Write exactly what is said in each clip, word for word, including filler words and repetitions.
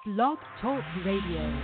Blog Talk Radio.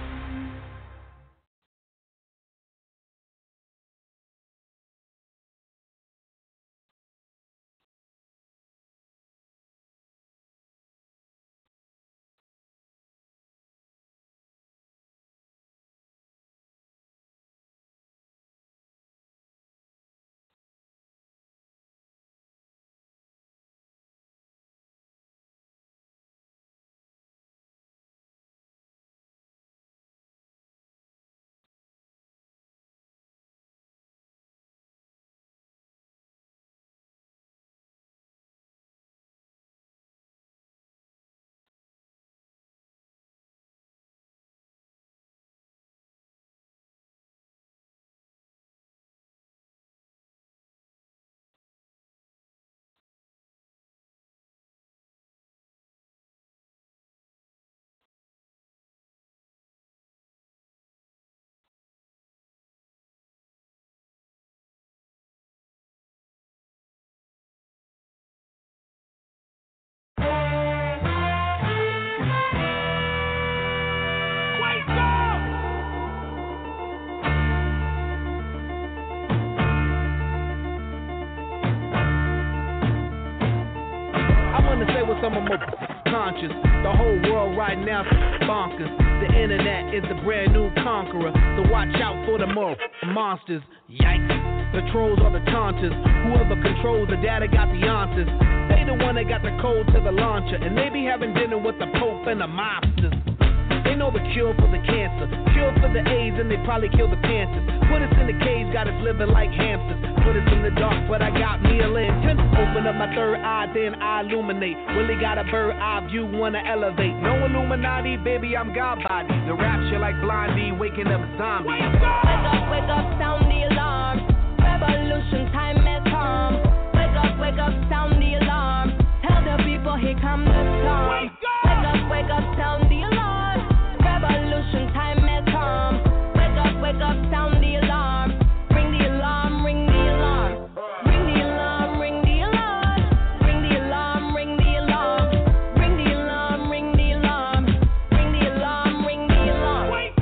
Some are more conscious. The whole world right now is bonkers. The internet is the brand new conqueror. So watch out for the more monsters. Yikes. The trolls are the taunters. Whoever controls the data got the answers. They the one that got the code to the launcher. And they be having dinner with the Pope and the mobsters. They know the cure for the cancer, cure for the AIDS, and they probably kill the Panthers. Put us in the cage, got us living like hamsters. Put us in the dark, but I got me a lantern. Open up my third eye, then I illuminate. Really got a bird eye view, wanna elevate. No Illuminati, baby, I'm God body. The rapture like Blondie, waking up zombies. Wake up, wake up, sound the alarm. Revolution time has come. Wake up, wake up, sound the alarm. Tell the people here come the storm. Wake up, wake up, sound the alarm. Revolution time has come. Wake up, wake up, sound the alarm. Ring the alarm, ring the alarm. Ring the alarm, ring the alarm. Ring the alarm, ring the alarm. Ring the alarm, ring the alarm. Ring the alarm, ring the alarm. Wake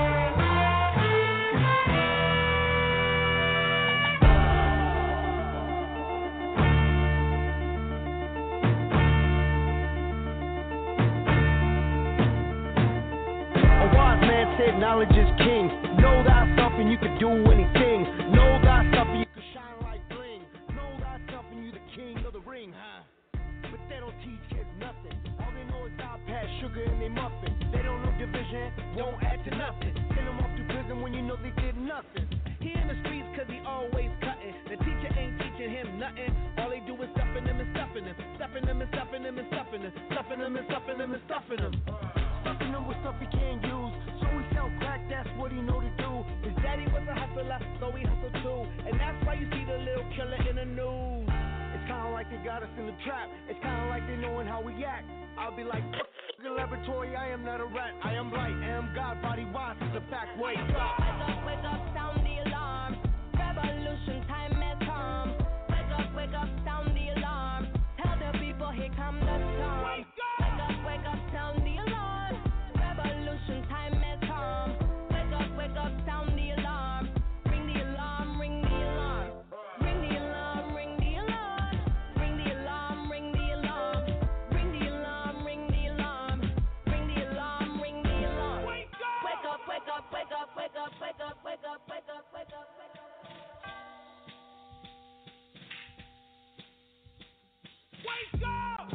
Said knowledge is king. Know thyself and you can do anything. Know thyself and you can shine like bling. Know thyself and you the king of the ring, huh? But they don't teach kids nothing. All they know is iPad, sugar in their muffin. They don't know division, won't add to nothing. Send them off to prison when you know they did nothing. He in the streets cause he always cutting. The teacher ain't teaching him nothing. All they do is stuffing him and stuffing him. Stuffing him and stuffing him and stuffing him. Stuffing him and stuffing him and stuffing him. Stuffing him with stuff he can't use. Crack, that's what he know to do. His daddy was a hustler, so he hustled too. And that's why you see the little killer in the news. It's kinda like they got us in the trap. It's kinda like they knowing how we act. I'll be like, the laboratory, I am not a rat. I am light, I am God, body wise, it's a fact. Wake up. Wake up, wake up, sound the alarm. Revolution time has come. Wake up, wake up, sound the alarm. Tell the people here come the storm. Wake up, wake up, wake up, sound the alarm. Revolution time has come. Wake up, wake up, sound the alarm. Ring the alarm, ring the alarm. Ring the alarm, ring the alarm. Ring the alarm, ring the alarm. Ring the alarm, ring the alarm. Ring the alarm, ring the alarm. Wake up, wake up, wake up, wake up, wake up, wake up, wake up, wake up, wake up. Wake up!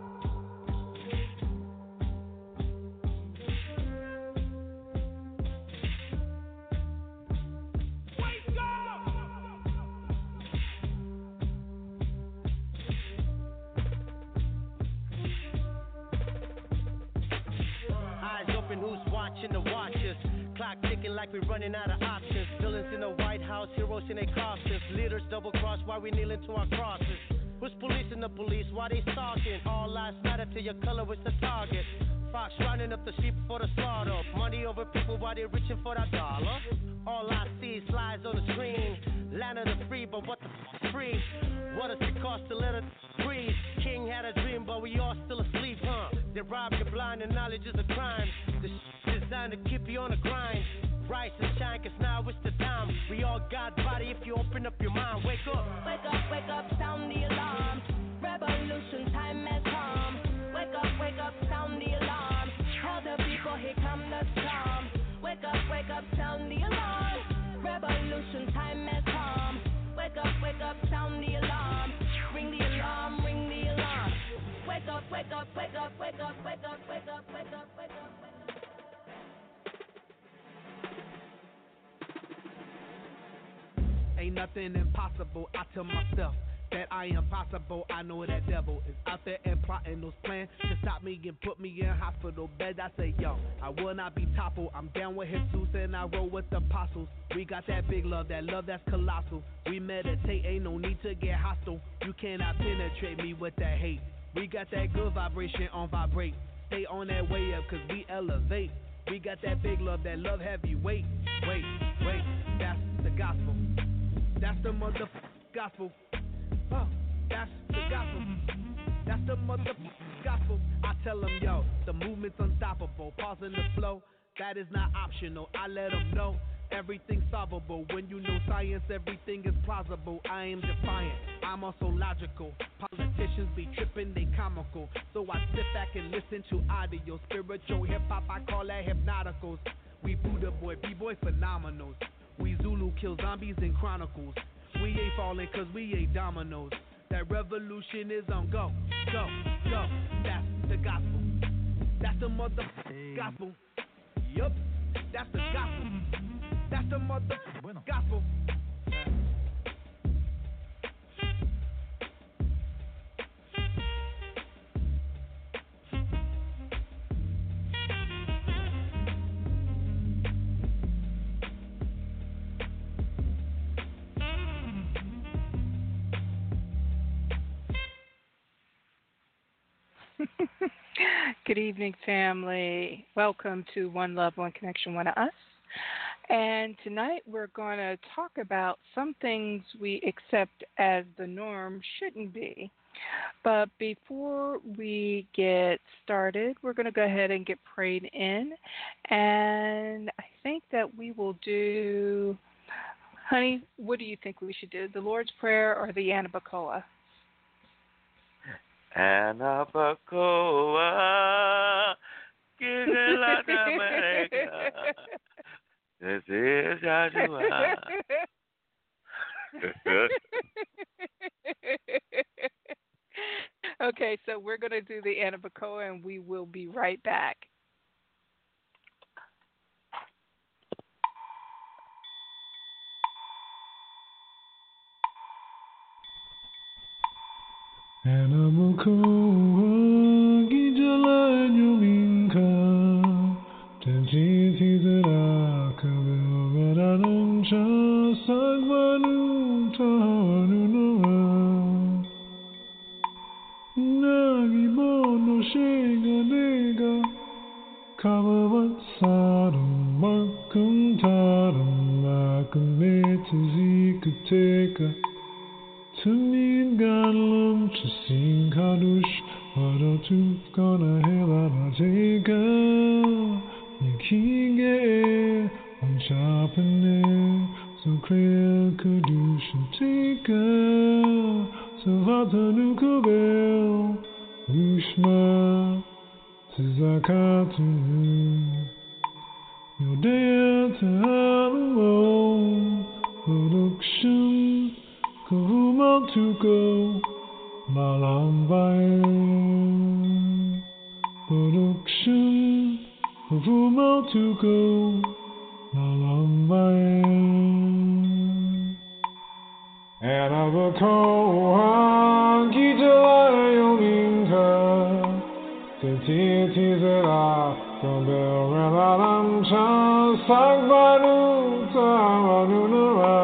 Who's watching the watchers? Clock ticking like we're running out of options. Villains in the White House, heroes in their costumes. Leaders double cross while we kneeling to our crosses. Who's policing the police? Why they stalking? All lives matter till your color is the target. Fox running up the sheep for the slaughter. Money over people while they're reaching for that dollar. All I see is lies on the screen. Land of the free, but what the f- free? What does it cost to let it breathe? King had a dream, but we all still asleep, huh? They're rob you blind and knowledge is a crime. The shit designed to keep you on the grind. Rise and shine, cause now it's the time. We all got body if you open up your mind. Wake up. Wake up, wake up, sound the alarm. Revolution time has come. Wake up, wake up, sound the alarm. Tell the people here come the storm. Wake up, wake up, sound the alarm. Revolution time has come. Wake up, wake up, sound the alarm. Ring the alarm, ring the alarm. Wake up, wake up, wake up, wake up, wake up, wake up, wake up, wake up, wake up. Ain't nothing impossible, I tell myself that I am possible. I know that devil is out there and plotting those plans to stop me and put me in hospital bed. I say, yo, I will not be toppled. I'm down with Jesus and I roll with the apostles. We got that big love, that love that's colossal. We meditate, ain't no need to get hostile. You cannot penetrate me with that hate. We got that good vibration on vibrate. Stay on that way up cause we elevate. We got that big love, that love heavyweight. Wait, wait, that's the gospel. That's the mother gospel. Oh, that's the gospel. That's the mother gospel. I tell them, yo, the movement's unstoppable. Pausing the flow, that is not optional. I let them know everything's solvable. When you know science, everything is plausible. I am defiant, I'm also logical. Politicians be tripping, they comical. So I sit back and listen to audio. Spiritual hip-hop, I call that hypnoticals. We Buddha boy, B-boy phenomenals. We Zulu kill zombies in chronicles. We ain't falling cause we ain't dominoes. That revolution is on go, go, go. That's the gospel. That's the mother gospel. Yup, that's the gospel. That's the mother gospel. Good evening, family. Welcome to One Love, One Connection, One Us. And tonight we're going to talk about some things we accept as the norm shouldn't be. But before we get started, we're going to go ahead and get prayed in. And I think that we will do, honey, what do you think we should do? The Lord's Prayer or the Anabacoa? Anabacoa, Gigala America. This is Joshua. Okay, so we're going to do the Anabacoa and we will be right back. Anabacoa, Gijala Yuminka, Tenjiti Zeraka, Verarancha, Sagvanu, Tahanunua, Nagi Bono Shega Nega, Kavavat Sadam, Markum Taram, Makameta Zikateka. Tumin Ganlam Chasin Kadush, Vado tu Gona Helana Teka, Nikinge, Unchapane, So Krea Kadush Teka, So Vata Nukabel, Ushma, Tizakatu, Yodea Tahalo, Production. Kavuma to go, Malambai production. Kavuma to go, Malambai. Anabacoa, Gijala Yominka, Titi Zera, Gambel Renalam Chan, Sagbanu, Taranunara.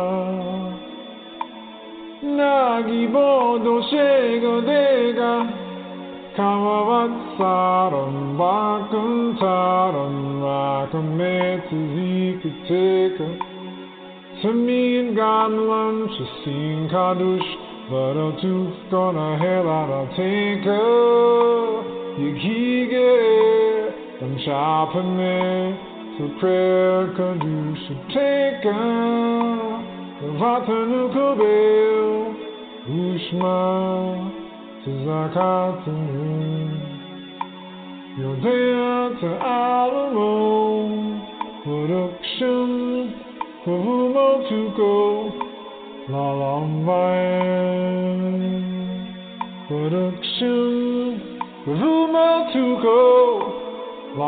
Nagi Bodo Shega Dega, Kamavat Saram, Bakun Taram, Rakamet Zikateka, Samin Ganlam, Chasin Kadush, Vado Tuf Gona Helada Teka, Yikige, dan chapene, to prayer kadusha teka, vatanu kubel, ushma, tizakatu, yodea to alamo, production, kuhumo to go, la lambayan, production. Vuma to go, la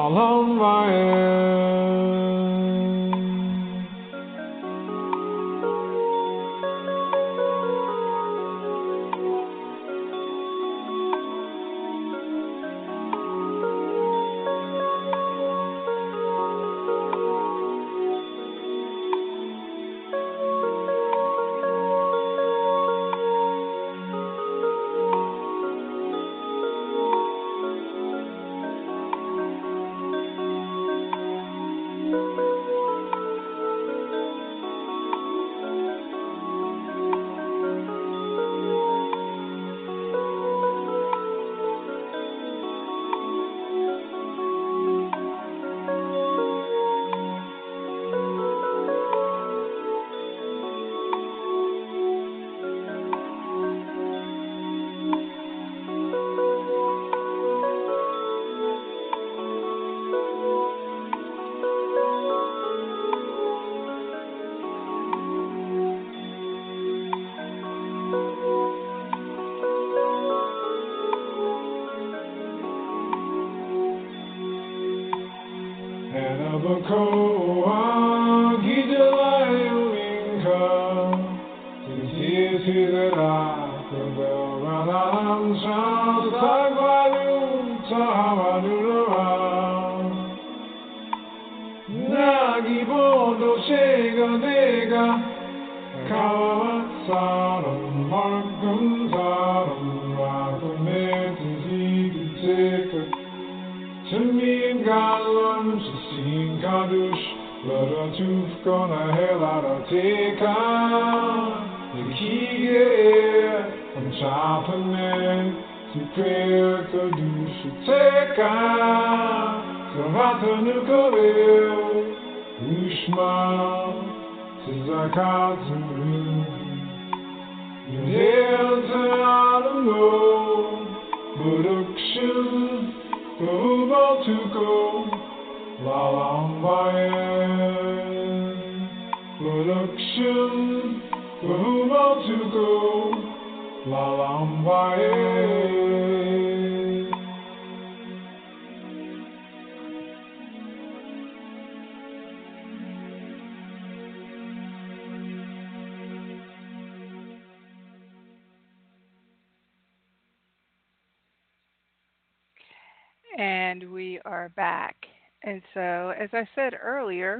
And we are back. And so, as I said earlier,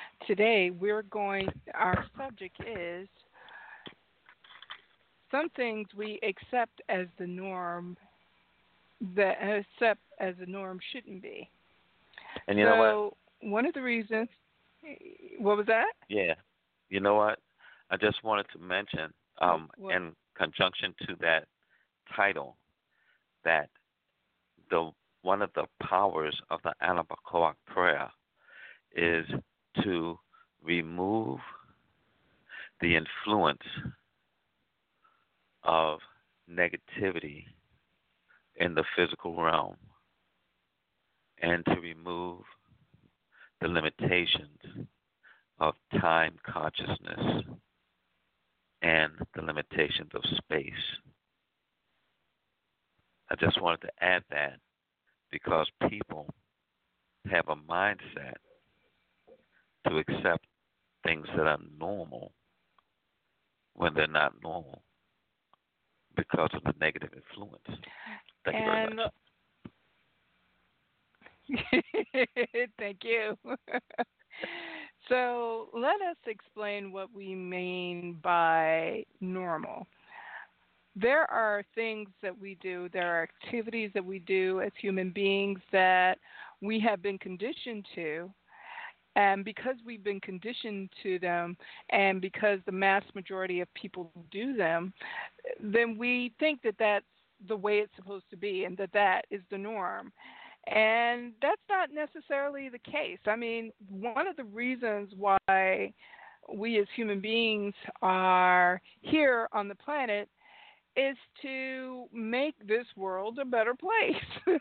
today we're going, our subject is some things we accept as the norm that accept as the norm shouldn't be. And you so, know what? One of the reasons, what was that? Yeah. You know what? I just wanted to mention, um, what? in conjunction to that title, that the one of the powers of the Anabacoa prayer is to remove the influence of negativity in the physical realm and to remove the limitations of time consciousness and the limitations of space. I just wanted to add that because people have a mindset to accept things that are normal when they're not normal because of the negative influence. Thank you very and much. Thank you. So let us explain what we mean by normal. There are things that we do, there are activities that we do as human beings that we have been conditioned to, and because we've been conditioned to them and because the mass majority of people do them, then we think that that's the way it's supposed to be and that that is the norm. And that's not necessarily the case. I mean, one of the reasons why we as human beings are here on the planet is to make this world a better place.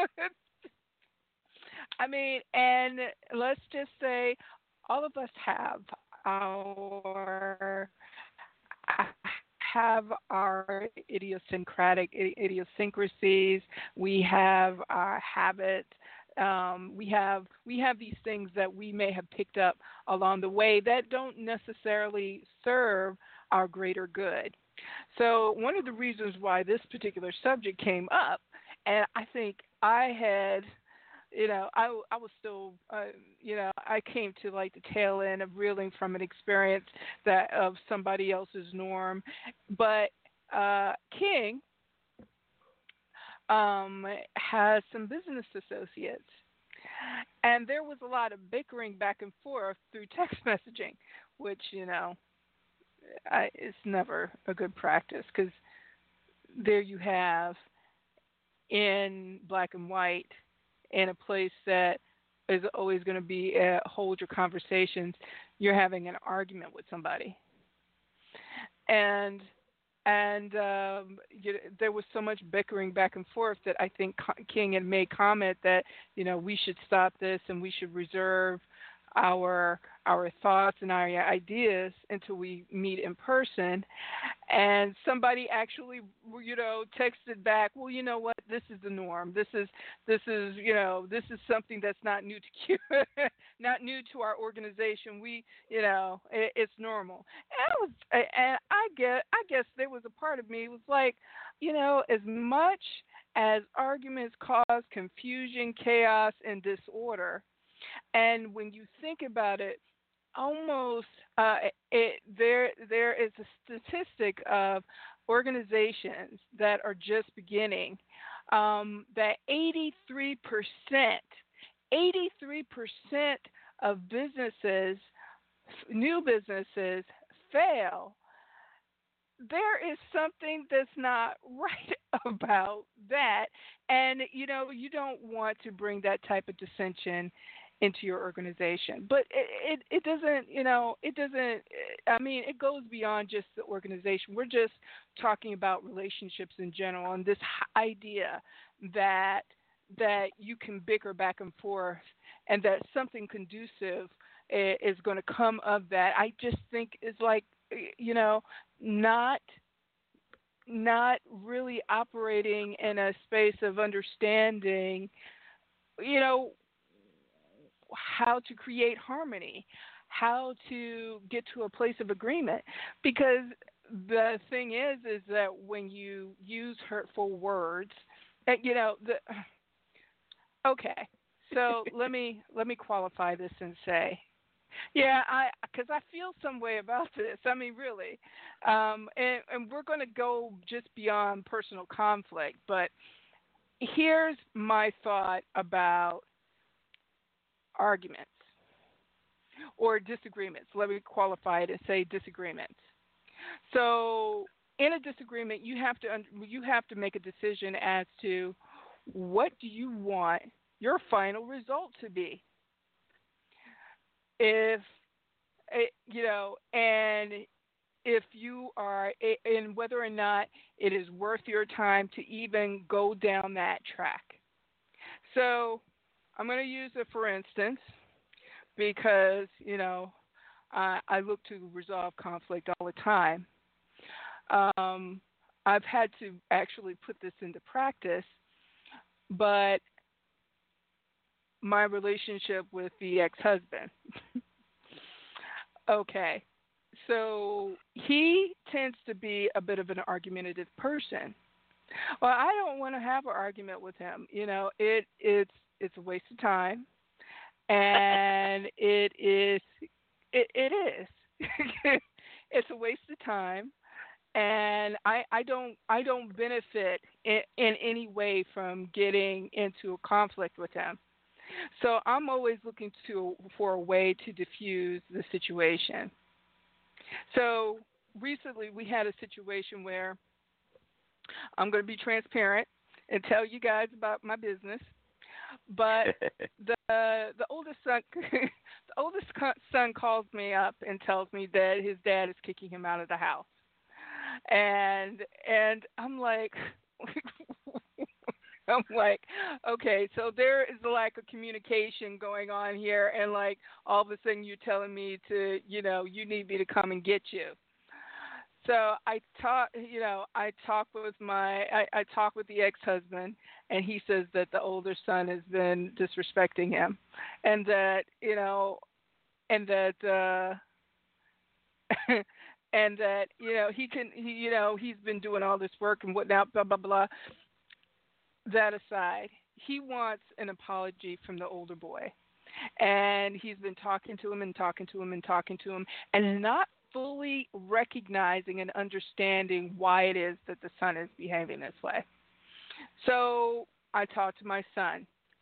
I mean, and let's just say all of us have our have our idiosyncratic idiosyncrasies. We have our habits. Um, we have we have these things that we may have picked up along the way that don't necessarily serve our greater good. So one of the reasons why this particular subject came up, and I think I had, you know, I, I was still, uh, you know, I came to like the tail end of reeling from an experience that of somebody else's norm. But uh, King um, has some business associates, and there was a lot of bickering back and forth through text messaging, which, you know, I, it's never a good practice because there you have in black and white in a place that is always going to be uh, hold your conversations, you're having an argument with somebody. And and um, you know, there was so much bickering back and forth that I think King had made comment that, you know, we should stop this and we should reserve our our thoughts and our ideas until we meet in person. And somebody actually, you know, texted back, well, you know what, this is the norm. This is this is you know this is something that's not new to Q, not new to our organization. We, you know, it, it's normal. And I was, and I guess I guess there was a part of me was like, you know, as much as arguments cause confusion, chaos, and disorder. And when you think about it, almost uh, it, there there is a statistic of organizations that are just beginning um, that eighty-three percent, eighty-three percent of businesses, new businesses, fail. There is something that's not right about that, and you know you don't want to bring that type of dissension into your organization. But it, it, it doesn't, you know, it doesn't, I mean, it goes beyond just the organization. We're just talking about relationships in general and this idea that that you can bicker back and forth and that something conducive is going to come of that. I just think it's like, you know, not not really operating in a space of understanding, you know, how to create harmony, how to get to a place of agreement. Because the thing is, is that when you use hurtful words, you know, the, okay, so let me let me qualify this and say, yeah, I because I feel some way about this. I mean, really, um, and, and we're going to go just beyond personal conflict, but here's my thought about arguments or disagreements. Let me qualify it and say disagreements. So in a disagreement, you have to you have to make a decision as to what do you want your final result to be. If you know, and if you are, and whether or not it is worth your time to even go down that track. So I'm going to use it for instance because, you know, uh, I look to resolve conflict all the time. Um, I've had to actually put this into practice, but my relationship with the ex-husband. Okay, so he tends to be a bit of an argumentative person. Well, I don't want to have an argument with him. You know, it it's it's a waste of time, and it is it, it is it's a waste of time, and I, I don't I don't benefit in, in any way from getting into a conflict with him. So I'm always looking to for a way to diffuse the situation. So recently we had a situation where I'm going to be transparent and tell you guys about my business. But the the oldest son, the oldest son calls me up and tells me that his dad is kicking him out of the house, and and I'm like, I'm like, okay, so there is a lack of communication going on here, and like all of a sudden you're telling me to, you know, you need me to come and get you. So I talk, you know, I talk with my, I, I talk with the ex-husband, and he says that the older son has been disrespecting him, and that, you know, and that, uh, and that, you know, he can, he, you know, he's been doing all this work and whatnot, blah blah blah. That aside, he wants an apology from the older boy, and he's been talking to him and talking to him and talking to him, and not fully recognizing and understanding why it is that the son is behaving this way. So I talked to my son,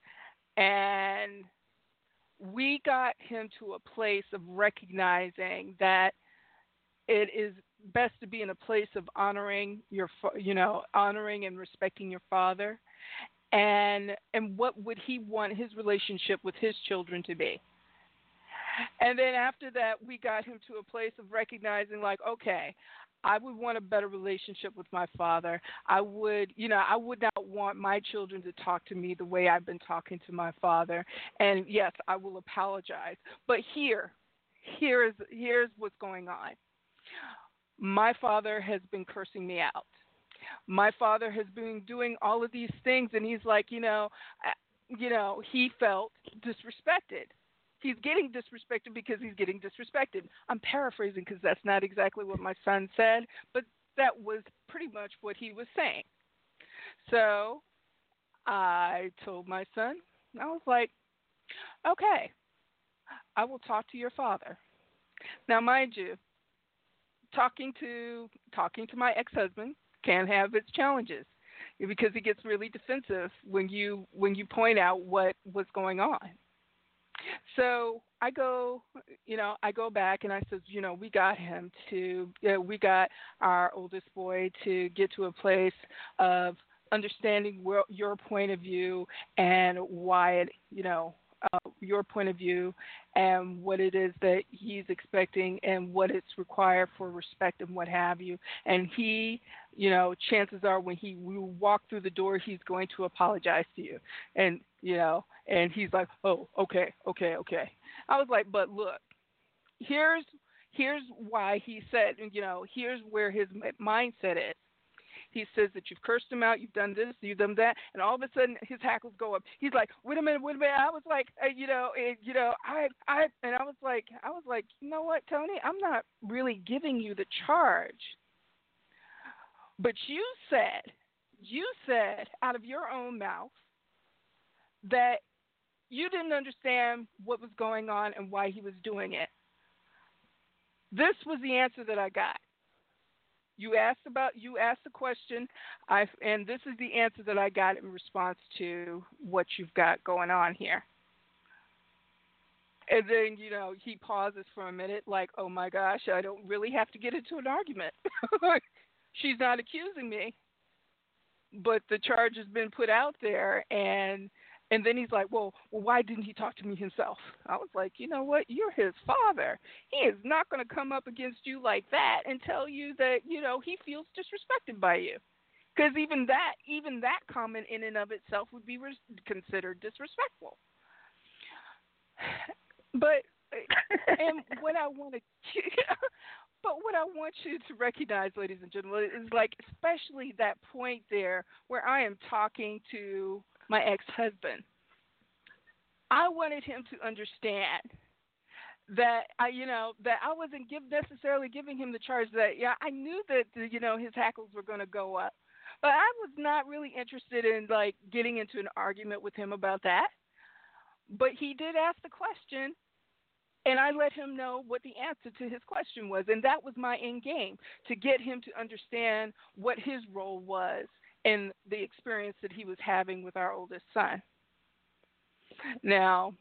and we got him to a place of recognizing that it is best to be in a place of honoring your, you know, honoring and respecting your father, and and what would he want his relationship with his children to be. And then after that, we got him to a place of recognizing, like, okay, I would want a better relationship with my father. I would, you know, I would not want my children to talk to me the way I've been talking to my father. And yes, I will apologize. But here, here is, here's what's going on. My father has been cursing me out. My father has been doing all of these things, and he's like, you know, you know, he felt disrespected. He's getting disrespected because he's getting disrespected. I'm paraphrasing because that's not exactly what my son said, but that was pretty much what he was saying. So I told my son, I was like, okay, I will talk to your father. Now, mind you, talking to talking to my ex-husband can have its challenges because he gets really defensive when you when you point out what what's going on. So I go, you know, I go back and I said, you know, we got him to, you know, we got our oldest boy to get to a place of understanding where, your point of view and why it, you know, uh, your point of view and what it is that he's expecting and what it's required for respect and what have you. And he, you know, chances are when he we walk through the door, he's going to apologize to you. And, you know, and he's like, oh, okay, okay, okay. I was like, but look, here's here's why he said, you know, here's where his mindset is. He says that you've cursed him out, you've done this, you've done that, and all of a sudden his hackles go up. He's like, wait a minute, wait a minute. I was like, uh, you know, it, you know, I, I, and I was like, I was like, you know what, Tony, I'm not really giving you the charge, but you said, you said out of your own mouth that you didn't understand what was going on and why he was doing it. This was the answer that I got. You asked about, you asked the question, I, and this is the answer that I got in response to what you've got going on here. And then, you know, he pauses for a minute like, oh my gosh, I don't really have to get into an argument. She's not accusing me, but the charge has been put out there, and And then he's like, well, well, why didn't he talk to me himself? I was like, you know what? You're his father. He is not going to come up against you like that and tell you that, you know, he feels disrespected by you. Because even that, even that comment in and of itself would be res- considered disrespectful. But, and what I want to, but what I want you to recognize, ladies and gentlemen, is like, especially that point there where I am talking to my ex-husband. I wanted him to understand that I, you know, that I wasn't give, necessarily giving him the charge that, yeah, I knew that, you know, his hackles were going to go up, but I was not really interested in like getting into an argument with him about that. But he did ask the question, and I let him know what the answer to his question was, and that was my end game, to get him to understand what his role was in the experience that he was having with our oldest son. Now,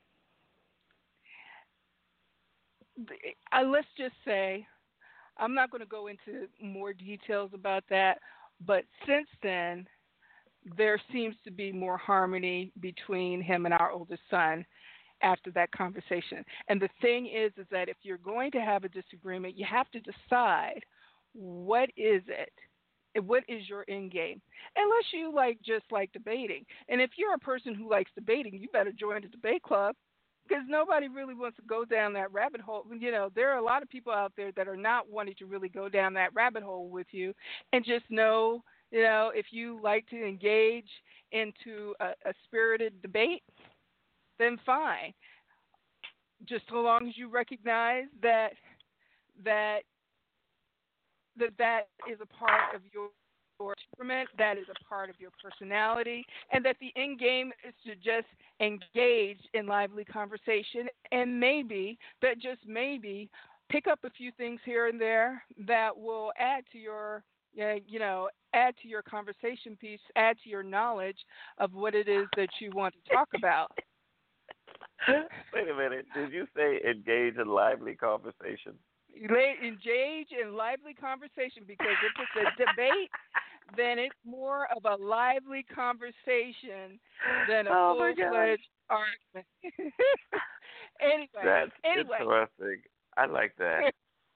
I, let's just say, I'm not going to go into more details about that, But since then, there seems to be more harmony between him and our oldest son after that conversation. And the thing is, is that if you're going to have a disagreement, you have to decide what is it? What is your end game? Unless you like just like debating. And if you're a person who likes debating, you better join the debate club because nobody really wants to go down that rabbit hole. You know, there are a lot of people out there that are not wanting to really go down that rabbit hole with you, and just know, you know, if you like to engage into a, a spirited debate, then fine. Just so long as you recognize that that that that is a part of your temperament, that is a part of your personality, and that the end game is to just engage in lively conversation, and maybe, but just maybe, pick up a few things here and there that will add to your, uh, you know, add to your conversation piece, add to your knowledge of what it is that you want to talk about. Wait a minute. Did you say engage in lively conversation? Engage in lively conversation, because if it's a debate, then it's more of a lively conversation than a oh full-fledged argument. anyway, That's anyway. interesting. I like that.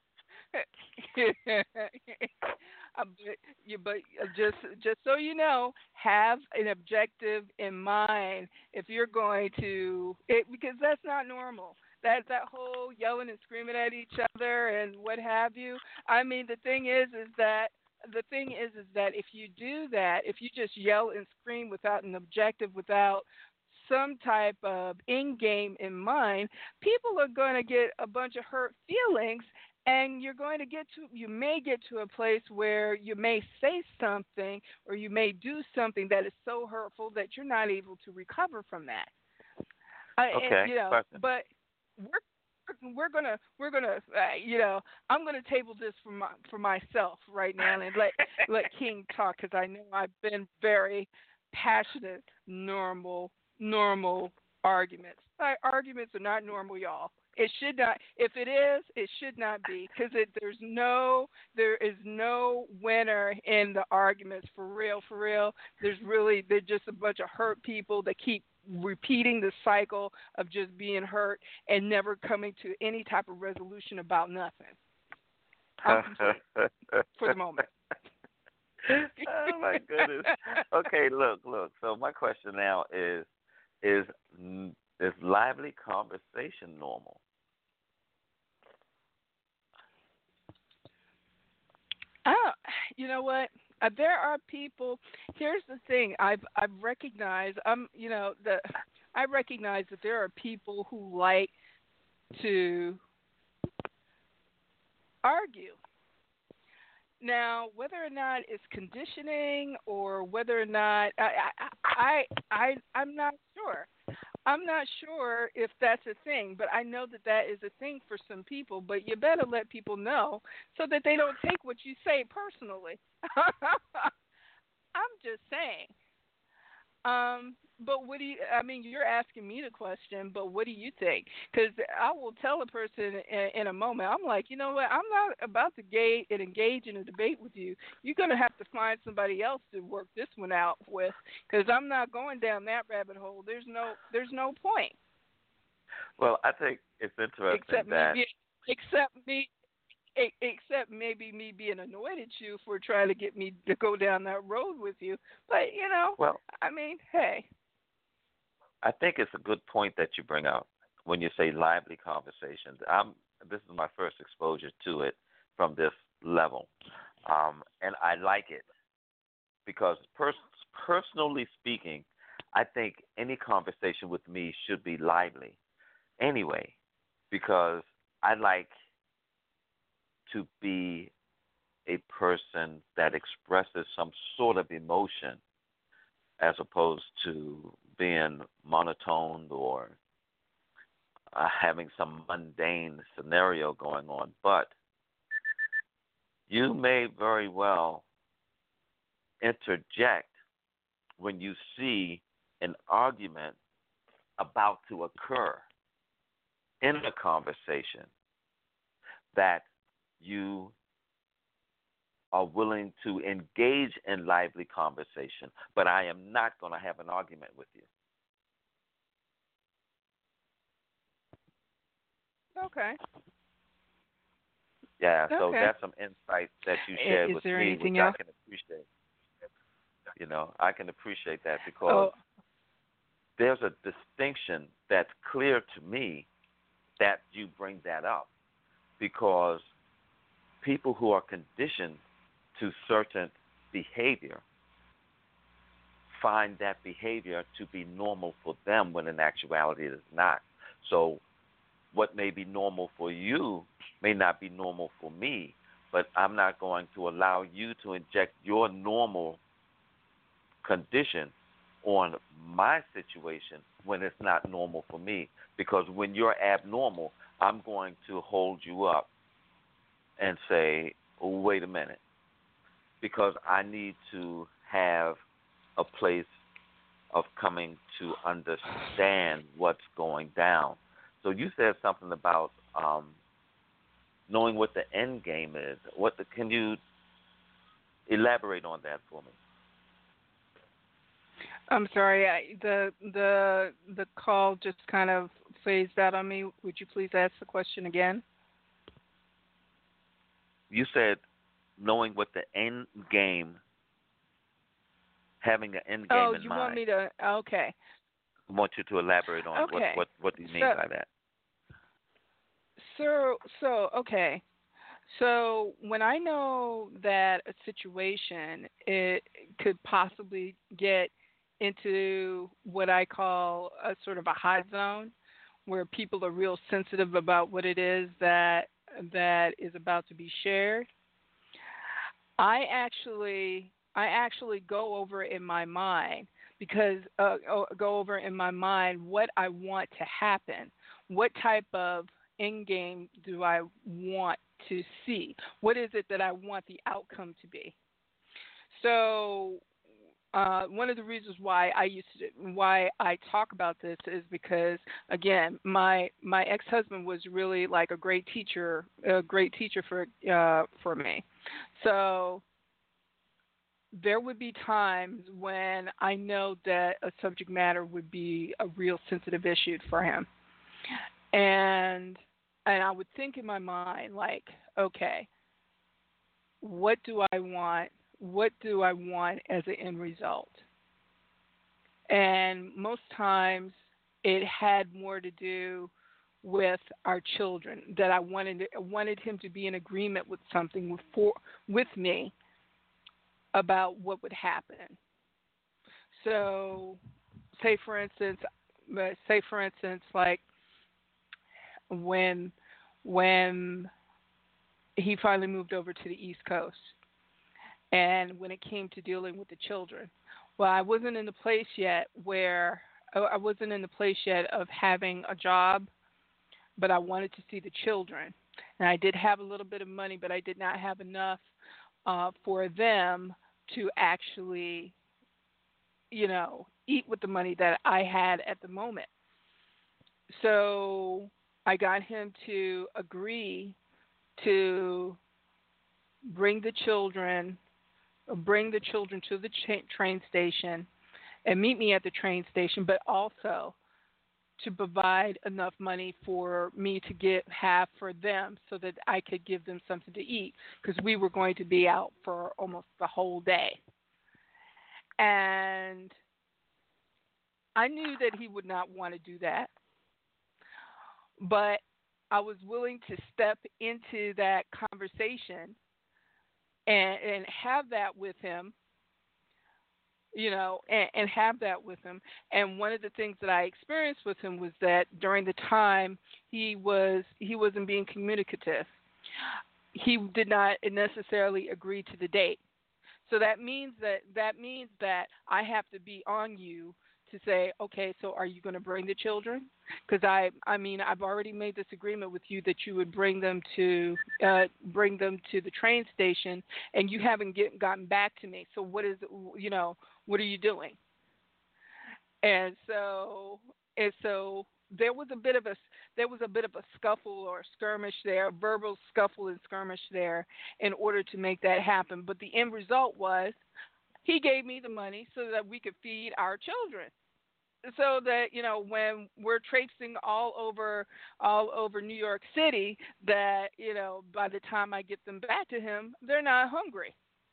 uh, but, you, but just just so you know, have an objective in mind if you're going to, it, because that's not normal. That that whole yelling and screaming at each other and what have you. I mean, the thing is, is that the thing is, is that if you do that, if you just yell and scream without an objective, without some type of end game in mind, people are going to get a bunch of hurt feelings, and you're going to get to, you may get to a place where you may say something or you may do something that is so hurtful that you're not able to recover from that. Uh, okay. And, you know, question. but we're we're gonna we're gonna uh, you know, I'm gonna table this for my for myself right now and let let King talk, because I know I've been very passionate. Normal normal arguments. Uh, arguments are not normal, y'all. It should not. If it is, it should not be, because there's no there is no winner in the arguments, for real, for real. There's really they're just a bunch of hurt people that keep repeating the cycle of just being hurt and never coming to any type of resolution about nothing. I'm complete for the moment. Oh my goodness. Okay, look, look. So my question now is, is is lively conversation normal? Oh, you know what? Uh, there are people. Here's the thing. I've I've recognized. Um, you know, the I recognize that there are people who like to argue. Now, whether or not it's conditioning or whether or not I I I, I I'm not sure. I'm not sure if that's a thing, but I know that that is a thing for some people. But you better let people know so that they don't take what you say personally. I'm just saying. Um, but what do you, I mean, you're asking me the question, but what do you think? Because I will tell a person in, in a moment, I'm like, you know what, I'm not about to gauge and engage in a debate with you. You're going to have to find somebody else to work this one out with, because I'm not going down that rabbit hole. There's no, there's no point. Well, I think it's interesting except that. Me, except me. Except maybe me being annoyed at you for trying to get me to go down that road with you. But, you know, well, I mean, hey. I think it's a good point that you bring up when you say lively conversations. I'm, this is my first exposure to it from this level. Um, and I like it because pers- personally speaking, I think any conversation with me should be lively anyway, because I like to be a person that expresses some sort of emotion as opposed to being monotone or uh, having some mundane scenario going on. But you may very well interject when you see an argument about to occur in a conversation that you are willing to engage in lively conversation, but I am not going to have an argument with you. Okay. Yeah, so okay. that's some insight that you shared Is with there me, anything which else? I can appreciate. You know, I can appreciate that because oh. there's a distinction that's clear to me that you bring that up, because people who are conditioned to certain behavior find that behavior to be normal for them when in actuality it is not. So what may be normal for you may not be normal for me, but I'm not going to allow you to inject your normal condition on my situation when it's not normal for me. Because when you're abnormal, I'm going to hold you up and say, oh, wait a minute, because I need to have a place of coming to understand what's going down. So you said something about um, knowing what the end game is. What the, can you elaborate on that for me? I'm sorry, I, the the the call just kind of phased out on me. Would you please ask the question again? You said knowing what the end game, having an end game oh, in you mind. want me to? Okay. I want you to elaborate on Okay. what, what what do you mean so, by that? So so okay. So when I know that a situation it could possibly get into what I call a sort of a hot zone, where people are real sensitive about what it is that that is about to be shared, I actually I actually go over in my mind because uh, go over in my mind what I want to happen, what type of end game do I want to see, what is it that I want the outcome to be. So uh, one of the reasons why I used to why I talk about this is because, again, my my ex-husband was really like a great teacher, a great teacher for uh, for me. So there would be times when I know that a subject matter would be a real sensitive issue for him, and and I would think in my mind like, okay, what do I want? What do I want as an end result? And most times it had more to do with our children, that I wanted I wanted him to be in agreement with something with, for, with me about what would happen. So, say for instance, say for instance, like when when he finally moved over to the East Coast, and when it came to dealing with the children, well, I wasn't in the place yet where I wasn't in the place yet of having a job, but I wanted to see the children, and I did have a little bit of money, but I did not have enough uh, for them to actually, you know, eat with the money that I had at the moment. So I got him to agree to bring the children, bring the children to the cha- train station and meet me at the train station, but also to provide enough money for me to get half for them so that I could give them something to eat, because we were going to be out for almost the whole day. And I knew that he would not want to do that, but I was willing to step into that conversation and, and have that with him, you know, and, and have that with him. And one of the things that I experienced with him was that during the time he was he wasn't being communicative. He did not necessarily agree to the date. So that means that that means that I have to be on you to say, okay, so are you going to bring the children? Because I, I mean, I've already made this agreement with you that you would bring them to, uh, bring them to the train station, and you haven't get, gotten back to me. So what is, you know, what are you doing? And so, and so there was a bit of a there was a bit of a scuffle or skirmish there, verbal scuffle and skirmish there, in order to make that happen. But the end result was he gave me the money so that we could feed our children. So that, you know, when we're traipsing all over all over New York City, that, you know, by the time I get them back to him, they're not hungry.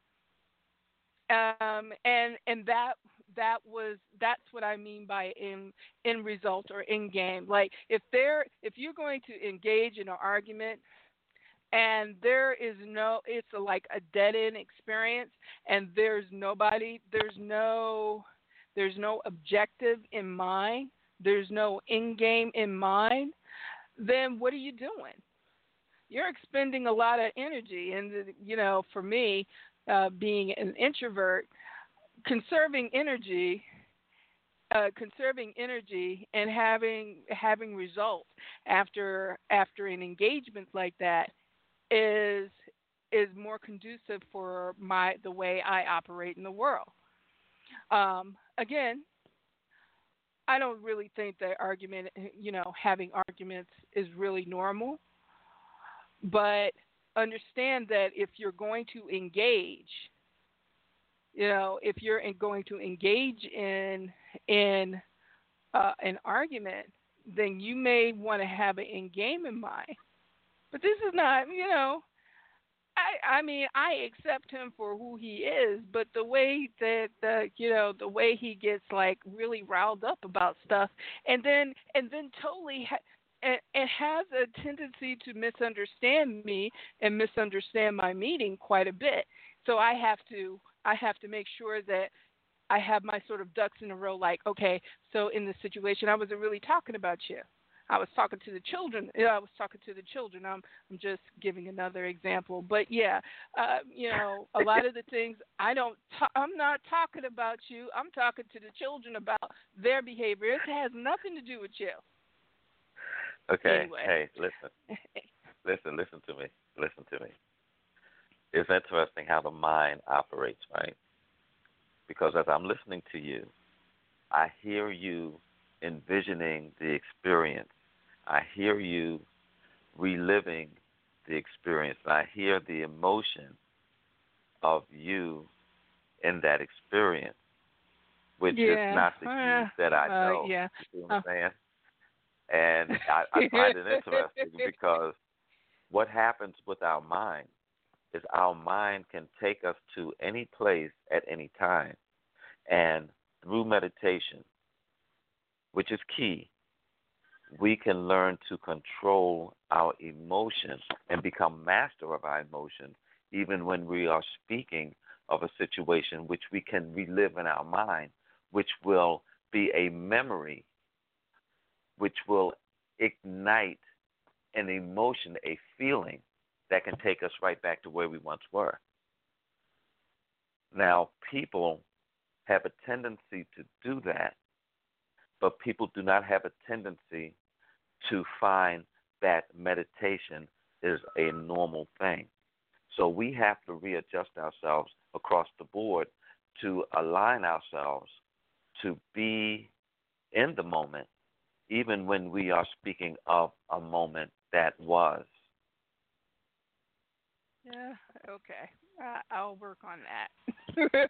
Um, and and that that was that's what I mean by in in result or in game. Like if there if you're going to engage in an argument and there is no it's a, like a dead end experience, and there's nobody there's no there's no objective in mind, there's no end game in mind, then what are you doing? You're expending a lot of energy. And you know, for me, uh, being an introvert, conserving energy, uh, conserving energy, and having having results after after an engagement like that is is more conducive for my the way I operate in the world. Um, again, I don't really think that argument, you know, having arguments is really normal, but understand that if you're going to engage, you know, if you're in, going to engage in in uh, an argument, then you may want to have an end game in mind. But this is not, you know, I I mean, I accept him for who he is, but the way that the you know the way he gets like really riled up about stuff, and then and then totally. Ha- And, and has a tendency to misunderstand me and misunderstand my meaning quite a bit. So I have to I have to make sure that I have my sort of ducks in a row. Like, okay, so in this situation, I wasn't really talking about you. I was talking to the children. Yeah, I was talking to the children. I'm I'm just giving another example. But yeah, uh, you know, a lot of the things I don't. Ta- I'm not talking about you. I'm talking to the children about their behavior. It has nothing to do with you. Okay. Anyway. Hey, listen. listen, listen to me. Listen to me. It's interesting how the mind operates, right? Because as I'm listening to you, I hear you envisioning the experience. I hear you reliving the experience. I hear the emotion of you in that experience, which yeah. is not the you uh, that I know. Uh, yeah. You see what I'm uh. saying? And I, I find it interesting because what happens with our mind is our mind can take us to any place at any time. And through meditation, which is key, we can learn to control our emotions and become master of our emotions, even when we are speaking of a situation which we can relive in our mind, which will be a memory, which will ignite an emotion, a feeling that can take us right back to where we once were. Now, people have a tendency to do that, but people do not have a tendency to find that meditation is a normal thing. So we have to readjust ourselves across the board to align ourselves to be in the moment, even when we are speaking of a moment that was. Yeah, okay. Uh, I'll work on that.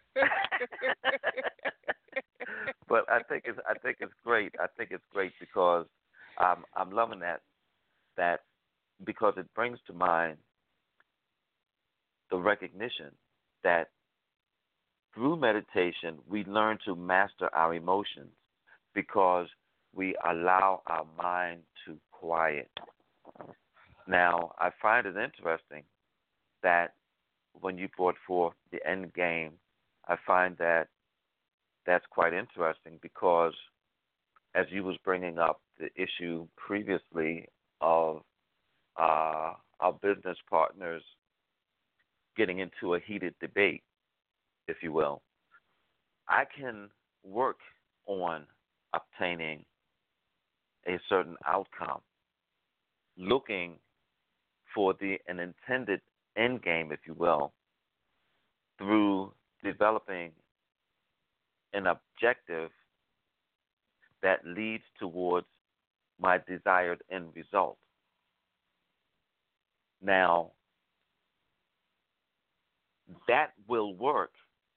But I think it's I think it's great. I think it's great because um, I'm loving that that because it brings to mind the recognition that through meditation we learn to master our emotions because we allow our mind to quiet. Now, I find it interesting that when you brought forth the end game, I find that that's quite interesting because as you was bringing up the issue previously of uh, our business partners getting into a heated debate, if you will, I can work on obtaining a certain outcome, looking for the an intended end game, if you will, through developing an objective that leads towards my desired end result. Now, that will work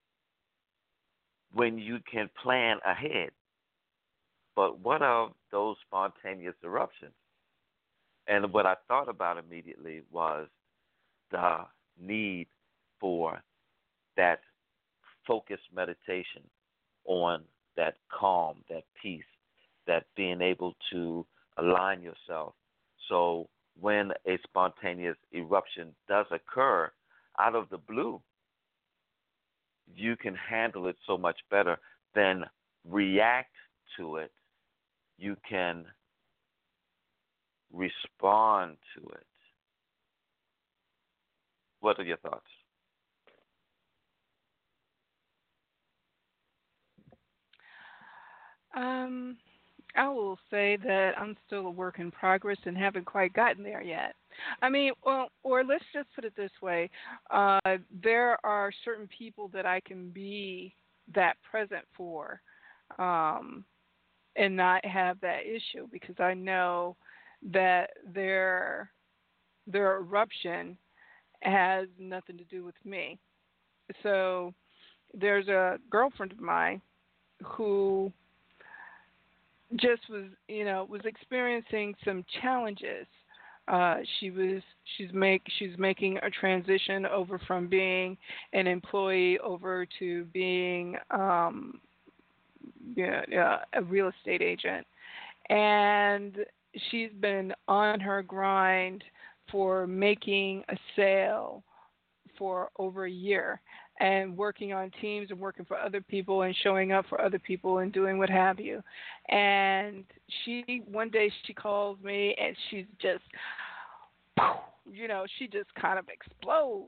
when you can plan ahead. But what of those spontaneous eruptions? And what I thought about immediately was the need for that focused meditation on that calm, that peace, that being able to align yourself. So when a spontaneous eruption does occur out of the blue, you can handle it so much better than react to it. You can respond to it. What are your thoughts? Um, I will say that I'm still a work in progress and haven't quite gotten there yet. I mean, well, or let's just put it this way. Uh, there are certain people that I can be that present for um, and not have that issue because I know that their, their eruption has nothing to do with me. So there's a girlfriend of mine who just was, you know, was experiencing some challenges. Uh, she was, she's make, she's making a transition over from being an employee over to being, um, yeah, yeah, a real estate agent, and she's been on her grind for making a sale for over a year and working on teams and working for other people and showing up for other people and doing what have you. And she, one day she calls me and she's just, you know, she just kind of explodes.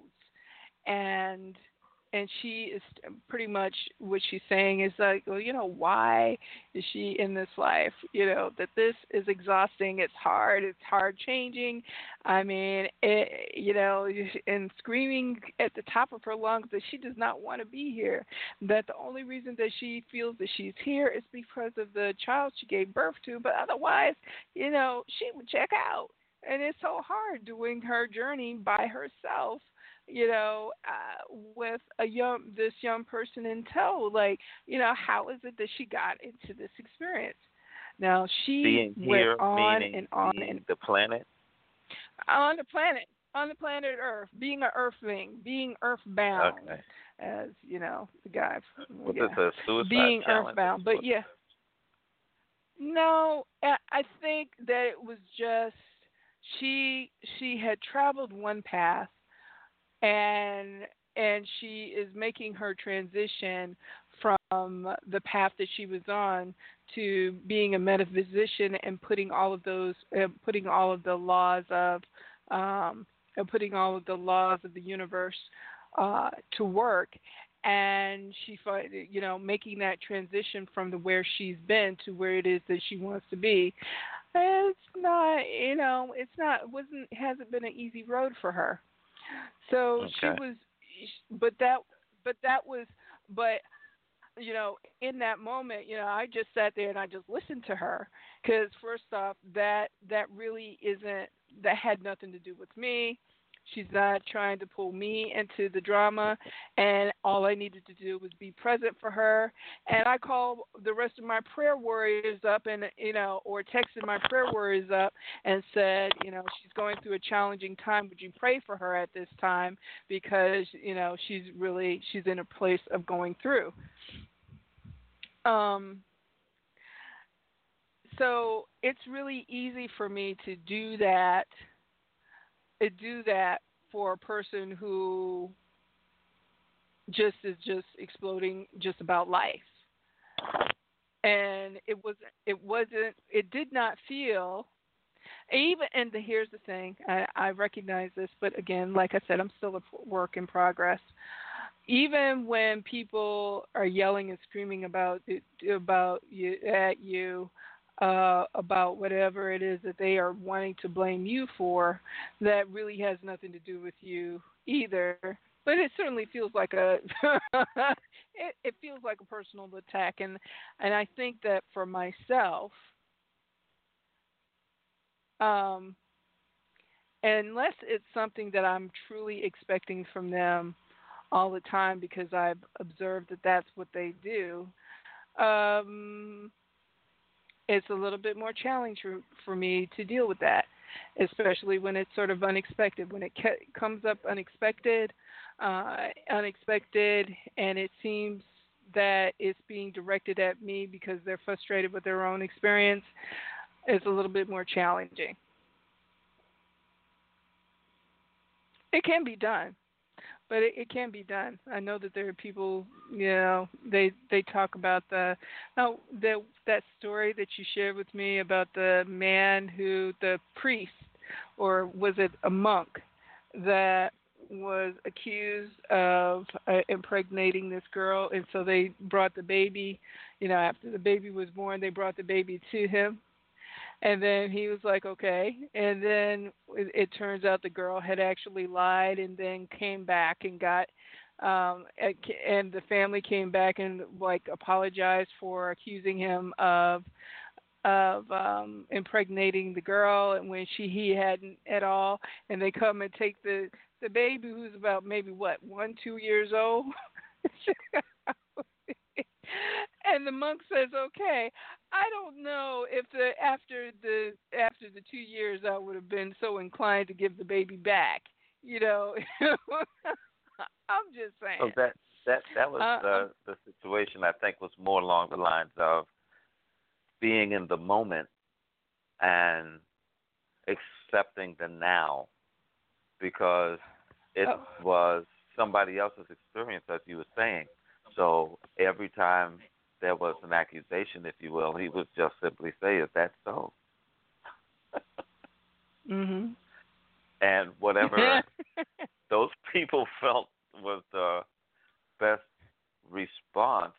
And and she is pretty much what she's saying is like, well, you know, why is she in this life? You know, that this is exhausting. It's hard. It's hard changing. I mean, it, you know, and screaming at the top of her lungs that she does not want to be here. That the only reason that she feels that she's here is because of the child she gave birth to. But otherwise, you know, she would check out. And it's so hard doing her journey by herself, you know, uh, with a young, this young person in tow. Like, you know, how is it that she got into this experience? Now, she being went here, on meaning and on being and the planet. on the planet, on the planet Earth, being an earthling, being earthbound, Okay. as you know, the guy. What yeah, is a suicide being challenge? earthbound, but yeah, no, I I think that it was just she she had traveled one path and and she is making her transition from the path that she was on to being a metaphysician and putting all of those uh, putting all of the laws of um, and putting all of the laws of the universe uh, to work. And she, you know, making that transition from the where she's been to where it is that she wants to be. It's not, you know, it's not, wasn't, hasn't been an easy road for her. So Okay. she was, but that, but that was, but, you know, in that moment, you know, I just sat there and I just listened to her because first off, that, that really isn't, that had nothing to do with me. She's not trying to pull me into the drama, and all I needed to do was be present for her. And I called the rest of my prayer warriors up, and you know, or texted my prayer warriors up and said, you know, she's going through a challenging time. Would you pray for her at this time because you know she's really she's in a place of going through. Um. So it's really easy for me to do that. do that for a person who just is just exploding just about life. And it was it wasn't it did not feel even and the, here's the thing, I, I recognize this, but again, like I said, I'm still a work in progress. Even when people are yelling and screaming about about you at you Uh, about whatever it is that they are wanting to blame you for, that really has nothing to do with you either. But it certainly feels like a it, it feels like a personal attack, and and I think that for myself, Um, unless it's something that I'm truly expecting from them all the time because I've observed that that's what they do, um, it's a little bit more challenging for, for me to deal with that, especially when it's sort of unexpected. When it ca- comes up unexpected, uh, unexpected, and it seems that it's being directed at me because they're frustrated with their own experience, it's a little bit more challenging. It can be done, but it, it can be done. I know that there are people, you know, they they talk about the, oh, the that story that you shared with me about the man who, the priest, or was it a monk, that was accused of uh, impregnating this girl, and so they brought the baby, you know, after the baby was born, they brought the baby to him. And then he was like, okay. And then it, it turns out the girl had actually lied and then came back and got, um, and the family came back and like apologized for accusing him of, of um, impregnating the girl, and when she he hadn't at all. And they come and take the the baby, who's about maybe what one two years old. And the monk says, "Okay, I don't know if the after the after the two years I would have been so inclined to give the baby back." You know, I'm just saying. So that that that was uh, the the situation. I think was more along the lines of being in the moment and accepting the now, because it oh. was somebody else's experience, as you were saying. So every time there was an accusation, if you will, he would just simply say, "Is that so?" Mhm. And whatever those people felt was the best response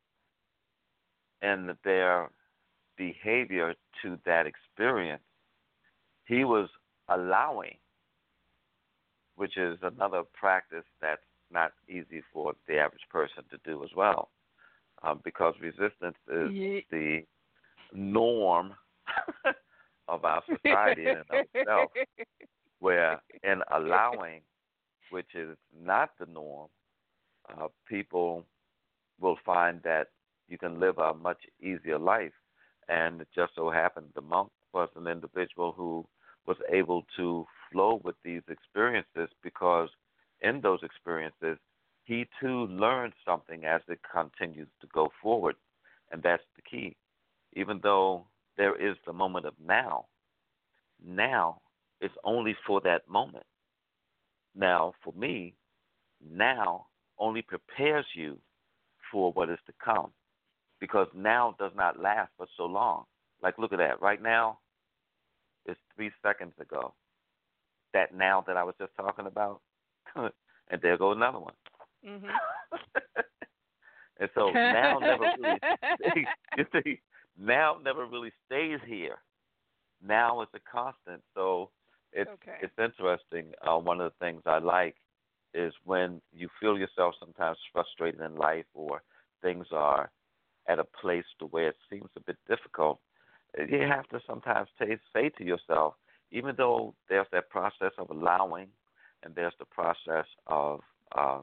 in their behavior to that experience, he was allowing, which is another practice that's not easy for the average person to do as well, um, because resistance is yeah. the norm of our society in and of itself, where in allowing, which is not the norm, uh, people will find that you can live a much easier life. And it just so happened the monk was an individual who was able to flow with these experiences, because in those experiences, he too learned something as it continues to go forward. And that's the key. Even though there is the moment of now, now is only for that moment. Now, for me, now only prepares you for what is to come, because now does not last for so long. Like, look at that. Right now, it's three seconds ago. That now that I was just talking about, and there goes another one. Mhm. And so now never really, you see, now never really stays here. Now is a constant. So it's Okay. it's interesting. Uh, one of the things I like is when you feel yourself sometimes frustrated in life, or things are at a place to where it seems a bit difficult, you have to sometimes say, say to yourself, even though there's that process of allowing, and there's the process of um,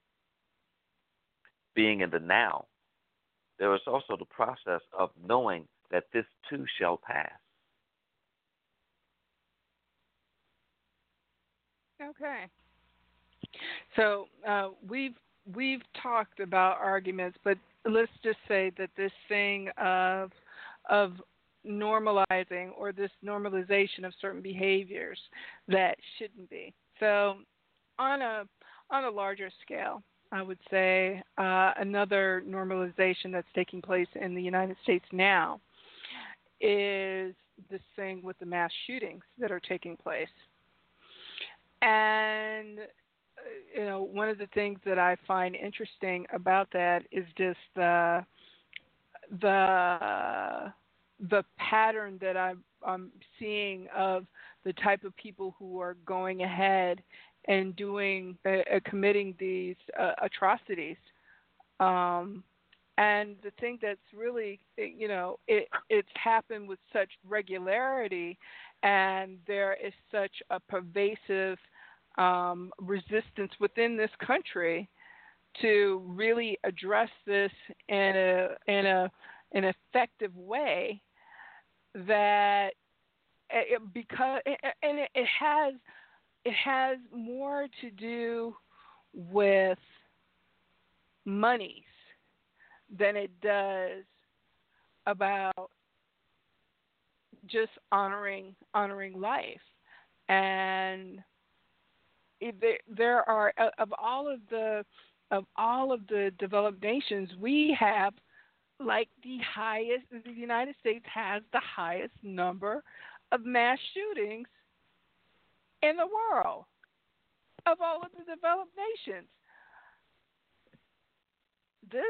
being in the now, there is also the process of knowing that this too shall pass. Okay. So uh, we've we've talked about arguments, but let's just say that this thing of of normalizing, or this normalization of certain behaviors that shouldn't be. So on a on a larger scale, I would say uh, another normalization that's taking place in the United States now is this thing with the mass shootings that are taking place. And, you know, one of the things that I find interesting about that is just the the the pattern that I'm, I'm seeing of the type of people who are going ahead and doing uh, uh, committing these uh, atrocities. Um, and the thing that's really, you know, it it's happened with such regularity, and there is such a pervasive um, resistance within this country to really address this in a in a an effective way that it, because and it, it has it has more to do with monies than it does about just honoring honoring life. And if there, there are of all of the of all of the developed nations, we have like the highest. The United States has the highest number of mass shootings in the world of all of the developed nations. This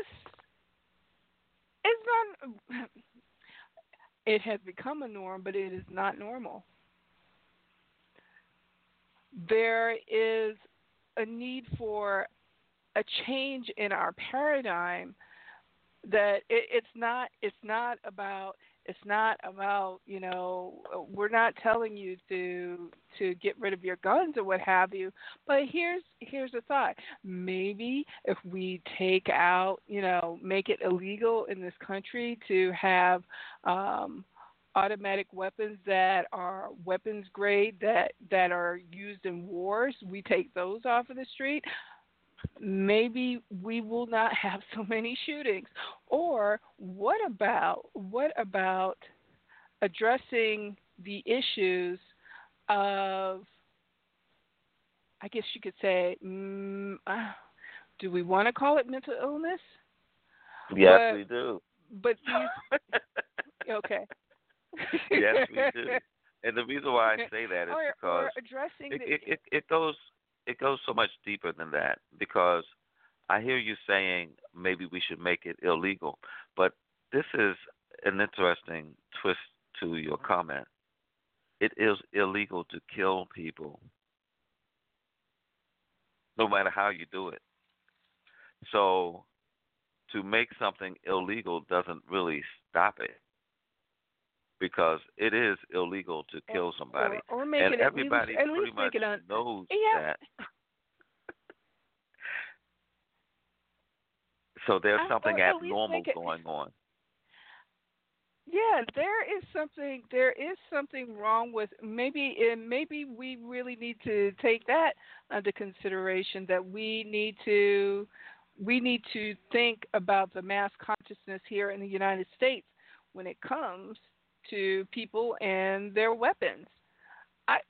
is not. It has become a norm, but it is not normal. There is a need for a change in our paradigm. That it, it's not. It's not about. It's not about. You know, we're not telling you to to get rid of your guns or what have you. But here's here's a thought. Maybe if we take out, you know, make it illegal in this country to have um, automatic weapons that are weapons grade that that are used in wars. We take those off of the street. Maybe we will not have so many shootings. Or what about what about addressing the issues of, I guess you could say, mm, uh, do we want to call it mental illness? Yes, but, we do. But these, okay. Yes, we do. And the reason why I say that is or, because or addressing it, the, it, it, it goes it goes so much deeper than that. Because I hear you saying maybe we should make it illegal, but this is an interesting twist to your comment. It is illegal to kill people, no matter how you do it. So to make something illegal doesn't really stop it, because it is illegal to kill somebody, or, or make and it everybody at least, at pretty least much make it un- knows yeah. that. So there's something or, or abnormal it, going on. Yeah, there is something. There is something wrong with maybe. And maybe we really need to take that under consideration. That we need to, we need to think about the mass consciousness here in the United States when it comes to people and their weapons. I.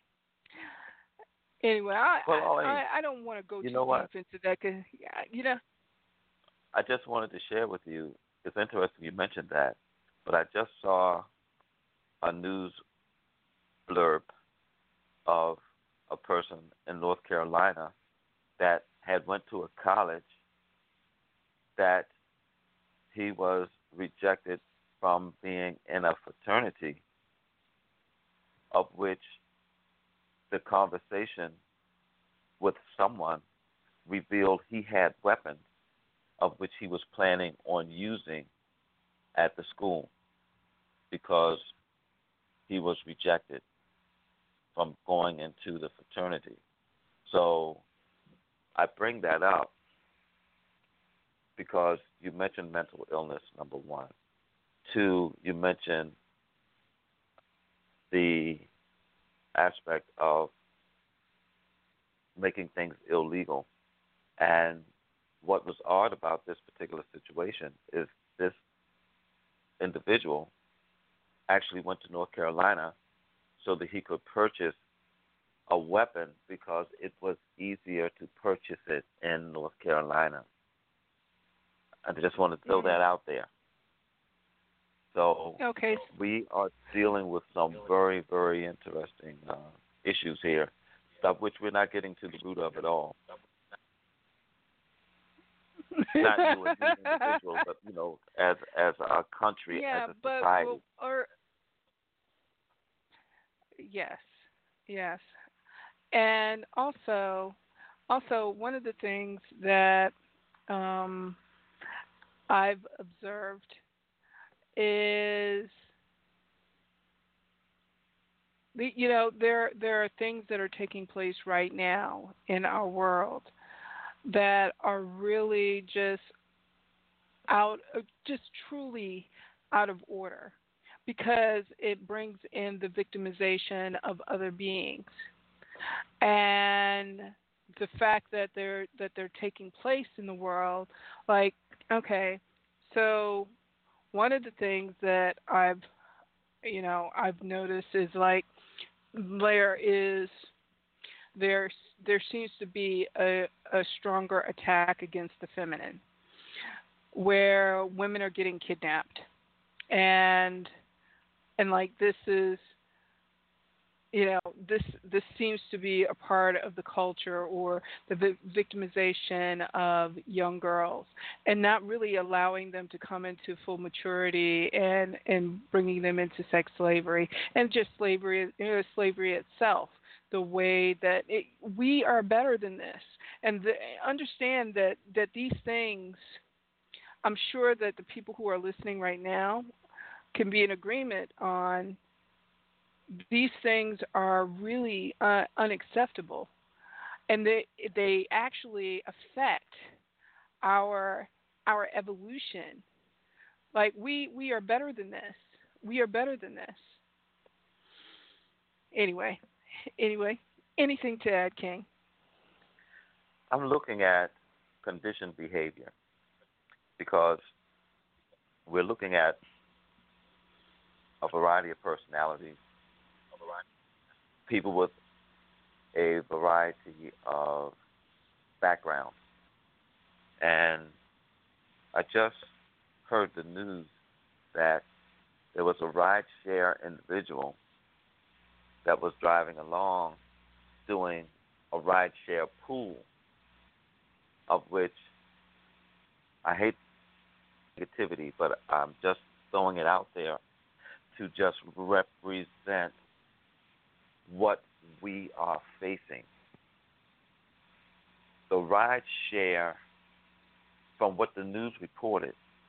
Anyway, I well, I, I don't want to go you too know deep what? into that. Cause, you know. I just wanted to share with you, it's interesting you mentioned that, but I just saw a news blurb of a person in North Carolina that had went to a college that he was rejected from being in a fraternity, of which the conversation with someone revealed he had weapons of which he was planning on using at the school, because he was rejected from going into the fraternity. So I bring that up because you mentioned mental illness, number one. Two, you mentioned the aspect of making things illegal. And what was odd about this particular situation is this individual actually went to North Carolina so that he could purchase a weapon because it was easier to purchase it in North Carolina. I just want to throw mm-hmm. that out there. So okay. we are dealing with some very, very interesting uh, issues here, stuff which we're not getting to the root of at all. Not you as an individual, but you know, as as a country, yeah, as a but, society. Well, or yes, yes, and also, also one of the things that um, I've observed is the, you know, there there are things that are taking place right now in our world that are really just out, just truly out of order, because it brings in the victimization of other beings, and the fact that they're that they're taking place in the world. Like, okay, so one of the things that I've you know I've noticed is, like, there is there there seems to be a, a stronger attack against the feminine, where women are getting kidnapped, and and like this is you know this this seems to be a part of the culture, or the vi- victimization of young girls, and not really allowing them to come into full maturity, and and bringing them into sex slavery, and just slavery you know, slavery itself. The way that it, we are better than this, and the, understand that that these things, I'm sure that the people who are listening right now can be in agreement on, these things are really uh, unacceptable, and they they actually affect our our evolution. Like, we we are better than this. We are better than this. Anyway, anyway, anything to add, King? I'm looking at conditioned behavior, because we're looking at a variety of personalities, people with a variety of backgrounds. And I just heard the news that there was a ride-share individual that was driving along doing a ride-share pool, of which I hate negativity, but I'm just throwing it out there to just represent what we are facing. The ride share, from what the news reported,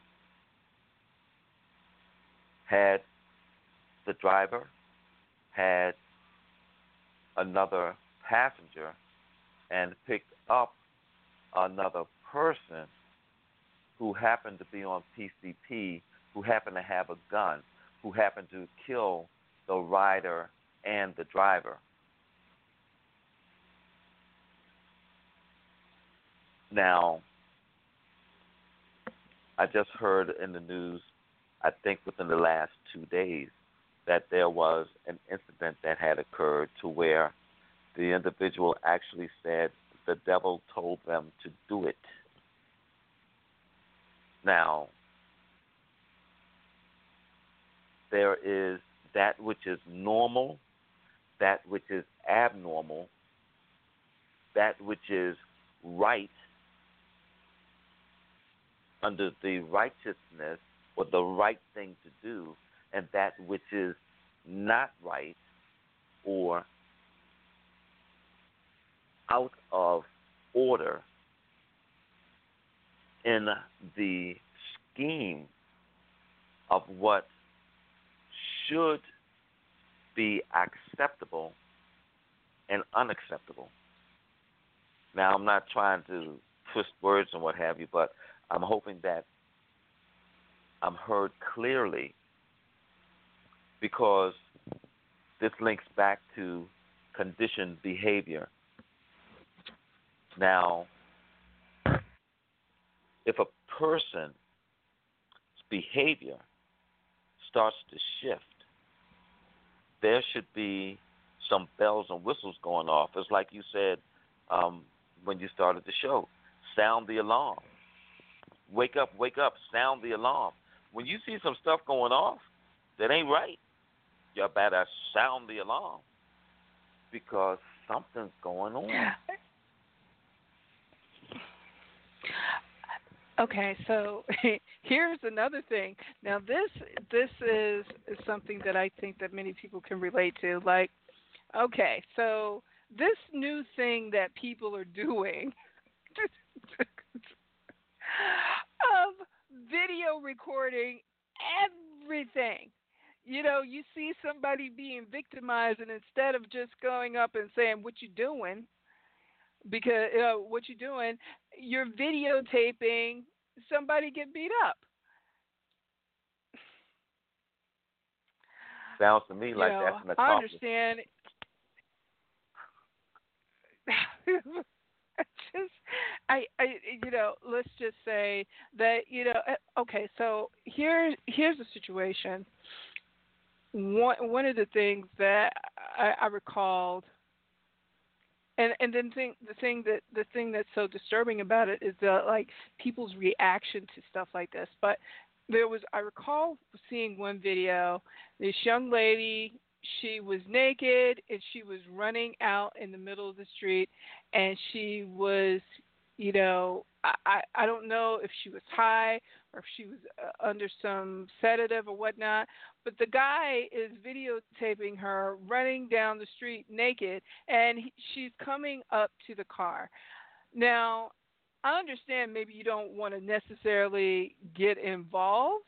had the driver, had another passenger, and picked up another person who happened to be on P C P, who happened to have a gun, who happened to kill the rider and the driver. Now, I just heard in the news, I think within the last two days, that there was an incident that had occurred to where the individual actually said the devil told them to do it. Now, there is that which is normal, that which is abnormal, that which is right under the righteousness or the right thing to do, and that which is not right or out of order in the scheme of what should be acceptable and unacceptable. Now, I'm not trying to twist words and what have you, but I'm hoping that I'm heard clearly, because this links back to conditioned behavior. Now, if a person's behavior starts to shift, there should be some bells and whistles going off. It's like you said um, when you started the show, sound the alarm. Wake up, wake up, sound the alarm. When you see some stuff going off that ain't right, you better sound the alarm, because something's going on. Okay, so here's another thing. Now, this this is, is something that I think that many people can relate to. Like, okay, so this new thing that people are doing of video recording everything. you know, you see somebody being victimized, and instead of just going up and saying, what you doing, because uh, what you doing, you're videotaping somebody get beat up. Sounds to me You like know, that's an I accomplishment. understand. just, I, I, you know, let's just say that, you know, uh, okay. So here, here's the situation. One, one of the things that I, I recalled, and and then thing, the thing that the thing that's so disturbing about it is the like people's reaction to stuff like this. But there was, I recall seeing one video. This young lady, she was naked and she was running out in the middle of the street, and she was, you know, I, I, I don't know if she was high or if she was uh, under some sedative or whatnot, but the guy is videotaping her running down the street naked, and he, she's coming up to the car. Now, I understand maybe you don't want to necessarily get involved,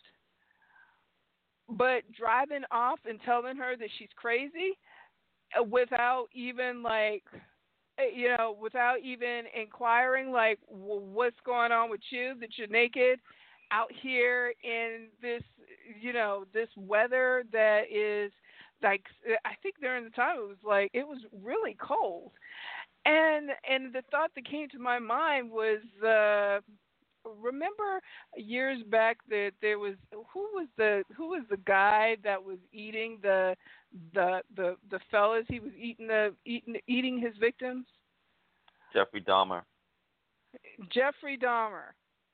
but driving off and telling her that she's crazy without even like, you know, without even inquiring like, well, what's going on with you, that you're naked out here in this, you know, this weather that is like, I think during the time it was like, it was really cold. And and the thought that came to my mind was, uh, remember years back that there was, who was the who was the guy that was eating the the the the fellas? He was eating the eating eating his victims. Jeffrey Dahmer. Jeffrey Dahmer.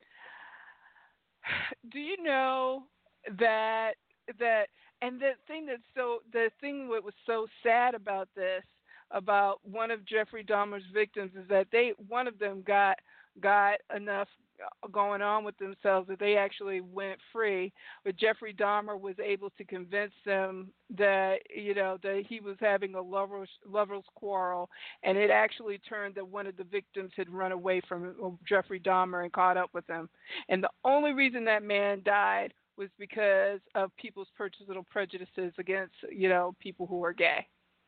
Do you know that that and the thing that's so the thing that was so sad about this, about one of Jeffrey Dahmer's victims, is that they one of them got got enough going on with themselves that they actually went free, but Jeffrey Dahmer was able to convince them that, you know, that he was having a lovers lovers quarrel, and it actually turned that one of the victims had run away from Jeffrey Dahmer and caught up with him, and the only reason that man died was because of people's personal prejudices against, you know, people who are gay.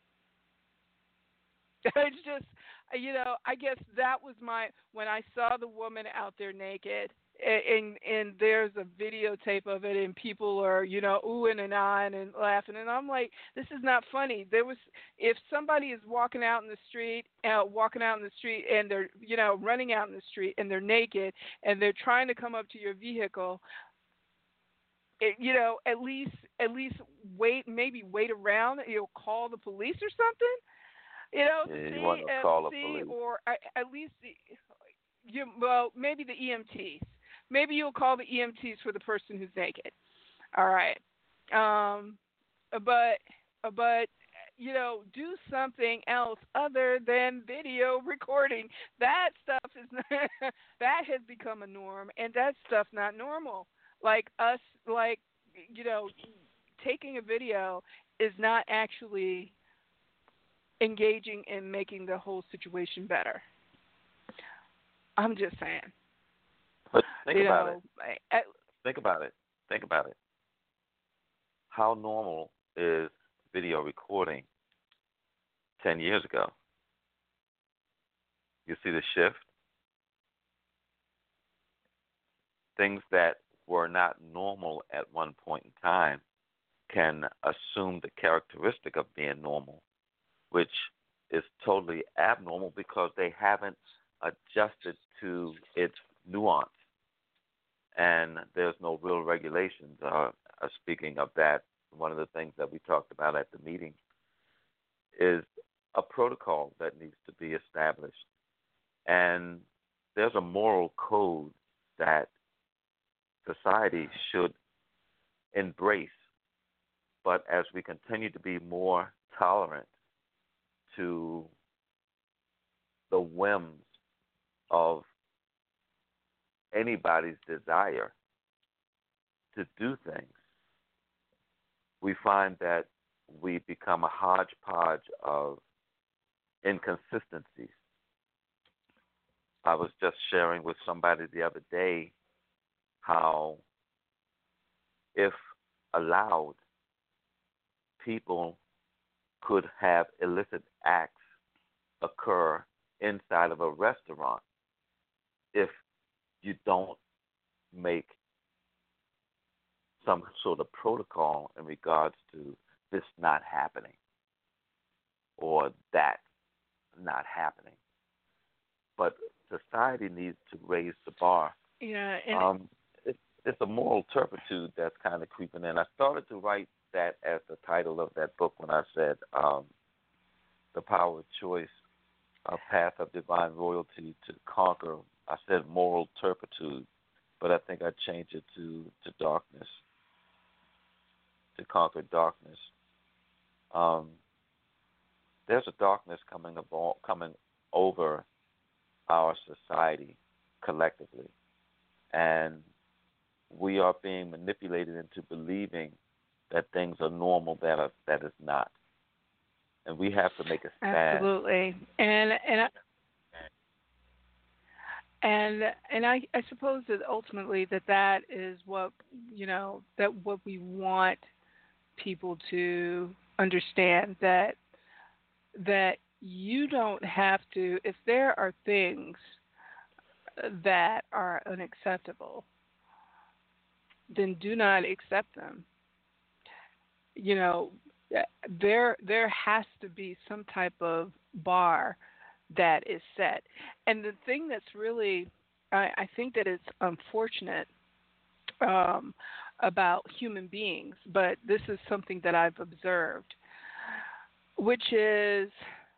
It's just, you know, I guess that was my, when I saw the woman out there naked, and and there's a videotape of it, and people are, you know, oohing and ahhing and laughing, and I'm like, this is not funny. There was, if somebody is walking out in the street, uh, walking out in the street, and they're, you know, running out in the street, and they're naked, and they're trying to come up to your vehicle, it, you know, at least at least wait, maybe wait around, you know, call the police or something. You know, Yeah, see, you want to uh, call the see, police. or uh, at least, you, well, maybe the E M Ts. Maybe you'll call the E M Ts for the person who's naked. All right, um, but but you know, do something else other than video recording. That stuff is not, that has become a norm, and that stuff not normal. Like us, like, you know, taking a video is not actually engaging in making the whole situation better. I'm just saying. But think you about know, it. I, I, Think about it. Think about it. How normal is video recording ten years ago? You see the shift? Things that were not normal at one point in time can assume the characteristic of being normal, which is totally abnormal because they haven't adjusted to its nuance. And there's no real regulations. Uh, uh, speaking of that, one of the things that we talked about at the meeting is a protocol that needs to be established. And there's a moral code that society should embrace. But as we continue to be more tolerant to the whims of anybody's desire to do things, we find that we become a hodgepodge of inconsistencies. I was just sharing with somebody the other day how, if allowed, people could have illicit acts occur inside of a restaurant if you don't make some sort of protocol in regards to this not happening or that not happening. But society needs to raise the bar. Yeah, and um, it, it's a moral turpitude that's kind of creeping in. I started to write that as the title of that book when I said um, The Power of Choice, A Path of Divine Royalty to Conquer. I said moral turpitude, but I think I changed it to, to darkness, to conquer darkness. Um, there's a darkness coming about, coming over our society collectively, and we are being manipulated into believing that things are normal that are that is not, and we have to make a stand. Absolutely, and and I, and and I, I suppose that ultimately that that is what you know that what we want people to understand, that that you don't have to, if there are things that are unacceptable, then do not accept them. You know, there there has to be some type of bar that is set. And the thing that's really, I, I think that it's unfortunate um, about human beings, but this is something that I've observed, which is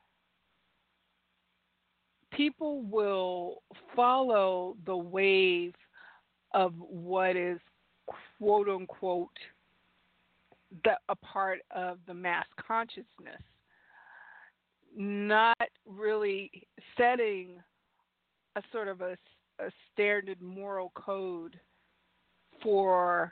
people will follow the wave of what is quote unquote the, a part of the mass consciousness, not really setting a sort of a, a standard moral code for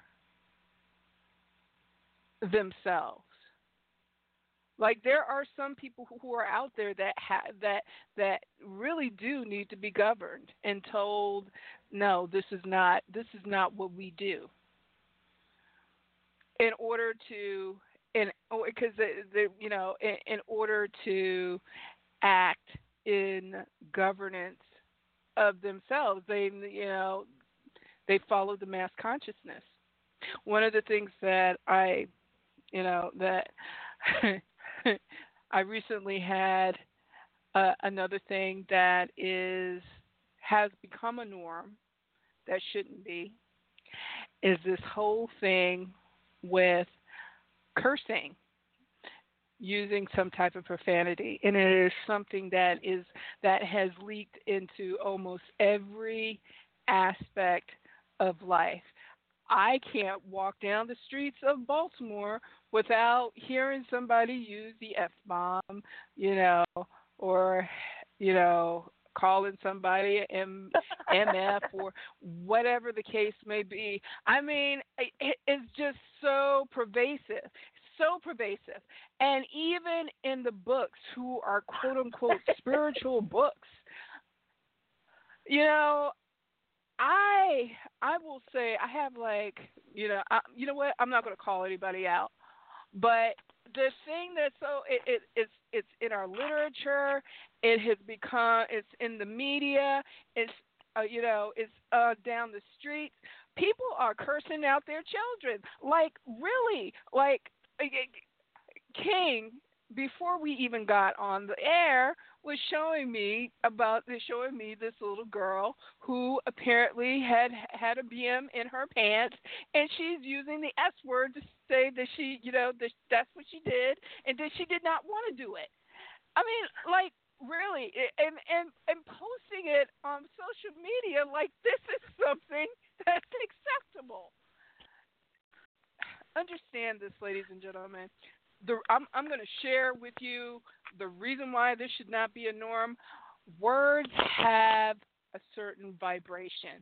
themselves. Like, there are some people who are out there that ha- that that really do need to be governed and told, no, this is not this is not what we do. In order to, in because the, the you know, in, in order to act in governance of themselves, they you know they follow the mass consciousness. One of the things that I, you know, that I recently had uh, another thing that is has become a norm that shouldn't be, is this whole thing with cursing, using some type of profanity, and it is something that is that has leaked into almost every aspect of life. I can't walk down the streets of Baltimore without hearing somebody use the F-bomb, you know, or, you know, calling somebody M- MF or whatever the case may be. I mean, it, it's just so pervasive, so pervasive. And even in the books, who are quote-unquote spiritual books, you know, I I will say I have like you know I, you know what, I'm not going to call anybody out, but the thing that's so it, it it's it's in our literature, it has become it's in the media, it's uh, you know it's uh, down the streets. People are cursing out their children, like really, like King, before we even got on the air, was showing me about showing me this little girl who apparently had had a B M in her pants, and she's using the S word to say that she, you know, that that's what she did, and that she did not want to do it. I mean, like really, and and and posting it on social media like this is something that's acceptable. Understand this, ladies and gentlemen. The, I'm, I'm going to share with you the reason why this should not be a norm. Words have a certain vibration.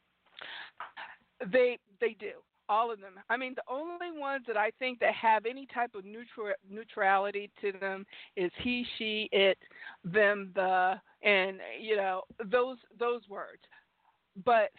They they do, all of them. I mean, the only ones that I think that have any type of neutral, neutrality to them is he, she, it, them, the, and you know those those words. But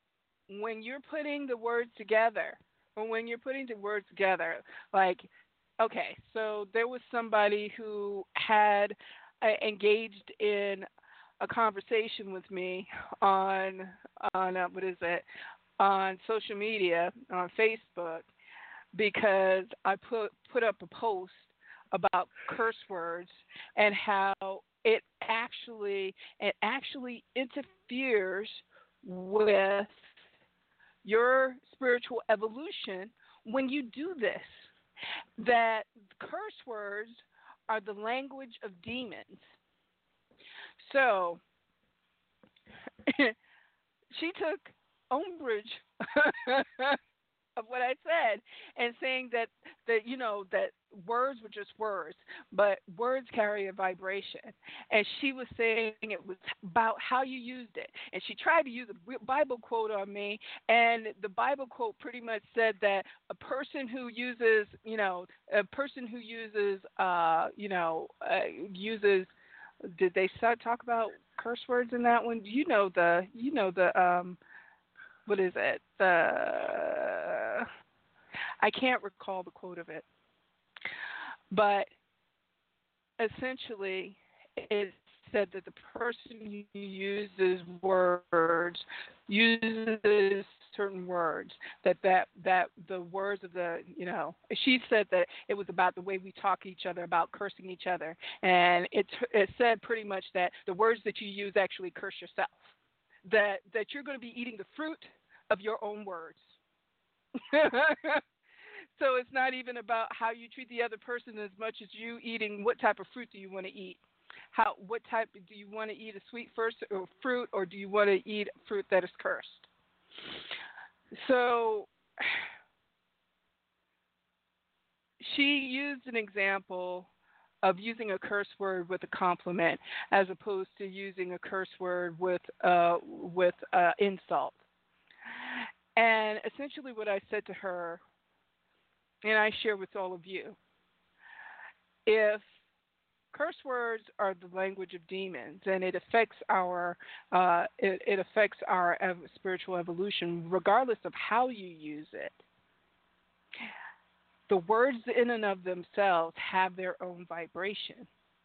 when you're putting the words together, or when you're putting the words together, like okay, so there was somebody who had uh, engaged in a conversation with me on on uh, what is it on social media on Facebook because I put put up a post about curse words and how it actually it actually interferes with your spiritual evolution when you do this. That curse words are the language of demons. So she took umbrage of what I said and saying that that you know that words were just words, but words carry a vibration. And she was saying it was about how you used it. And she tried to use a Bible quote on me, and the Bible quote pretty much said that a person who uses, you know, a person who uses, uh, you know, uh, uses. Did they start talk about curse words in that one? You know the, you know the, um, what is it? The I can't recall the quote of it, but essentially it said that the person who uses words uses certain words that that that the words of the you know she said that it was about the way we talk to each other about cursing each other, and it it said pretty much that the words that you use actually curse yourself, that that you're going to be eating the fruit of your own words. So it's not even about how you treat the other person as much as you eating what type of fruit do you want to eat. How what type do you want to eat, a sweet first or fruit, or do you want to eat fruit that is cursed? So she used an example of using a curse word with a compliment as opposed to using a curse word with uh, with uh, insult. And essentially what I said to her, and I share with all of you, if curse words are the language of demons, and it affects our uh, it, it affects our ev- spiritual evolution, regardless of how you use it. The words in and of themselves have their own vibration.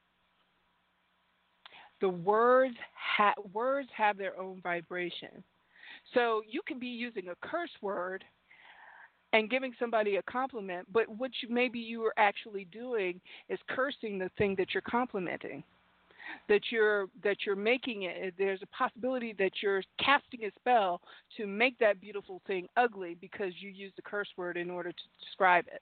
The words ha- words have their own vibration. So you can be using a curse word and giving somebody a compliment, but what you, maybe you are actually doing is cursing the thing that you're complimenting. That you're that you're making it. There's a possibility that you're casting a spell to make that beautiful thing ugly because you used a curse word in order to describe it.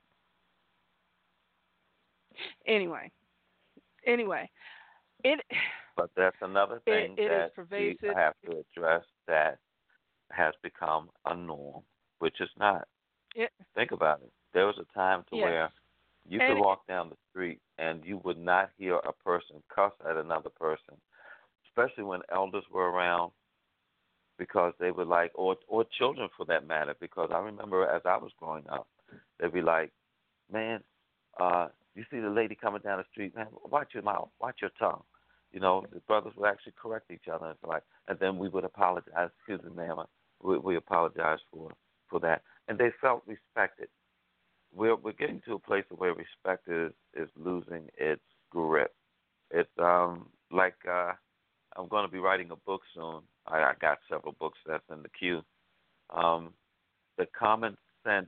Anyway, anyway, it. But that's another thing it, it that is pervasive. we have to address that has become a norm, which is not. It, Think about it. There was a time to yes. where you and could walk down the street and you would not hear a person cuss at another person, especially when elders were around, because they were like, or or children for that matter, because I remember as I was growing up, they'd be like, man, uh, you see the lady coming down the street, man, watch your mouth, watch your tongue. You know, the brothers would actually correct each other, and, like, and then we would apologize. Excuse me, ma'am, we, we apologize for, for that. And they felt respected. We're we're getting to a place where respect is, is losing its grip. It's um like uh, I'm going to be writing a book soon. I, I got several books that's in the queue. Um, the common sense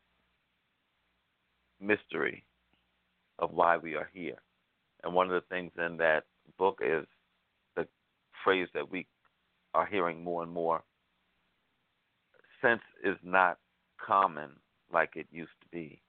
mystery of why we are here. And one of the things in that book is the phrase that we are hearing more and more. Sense is not common like it used to be.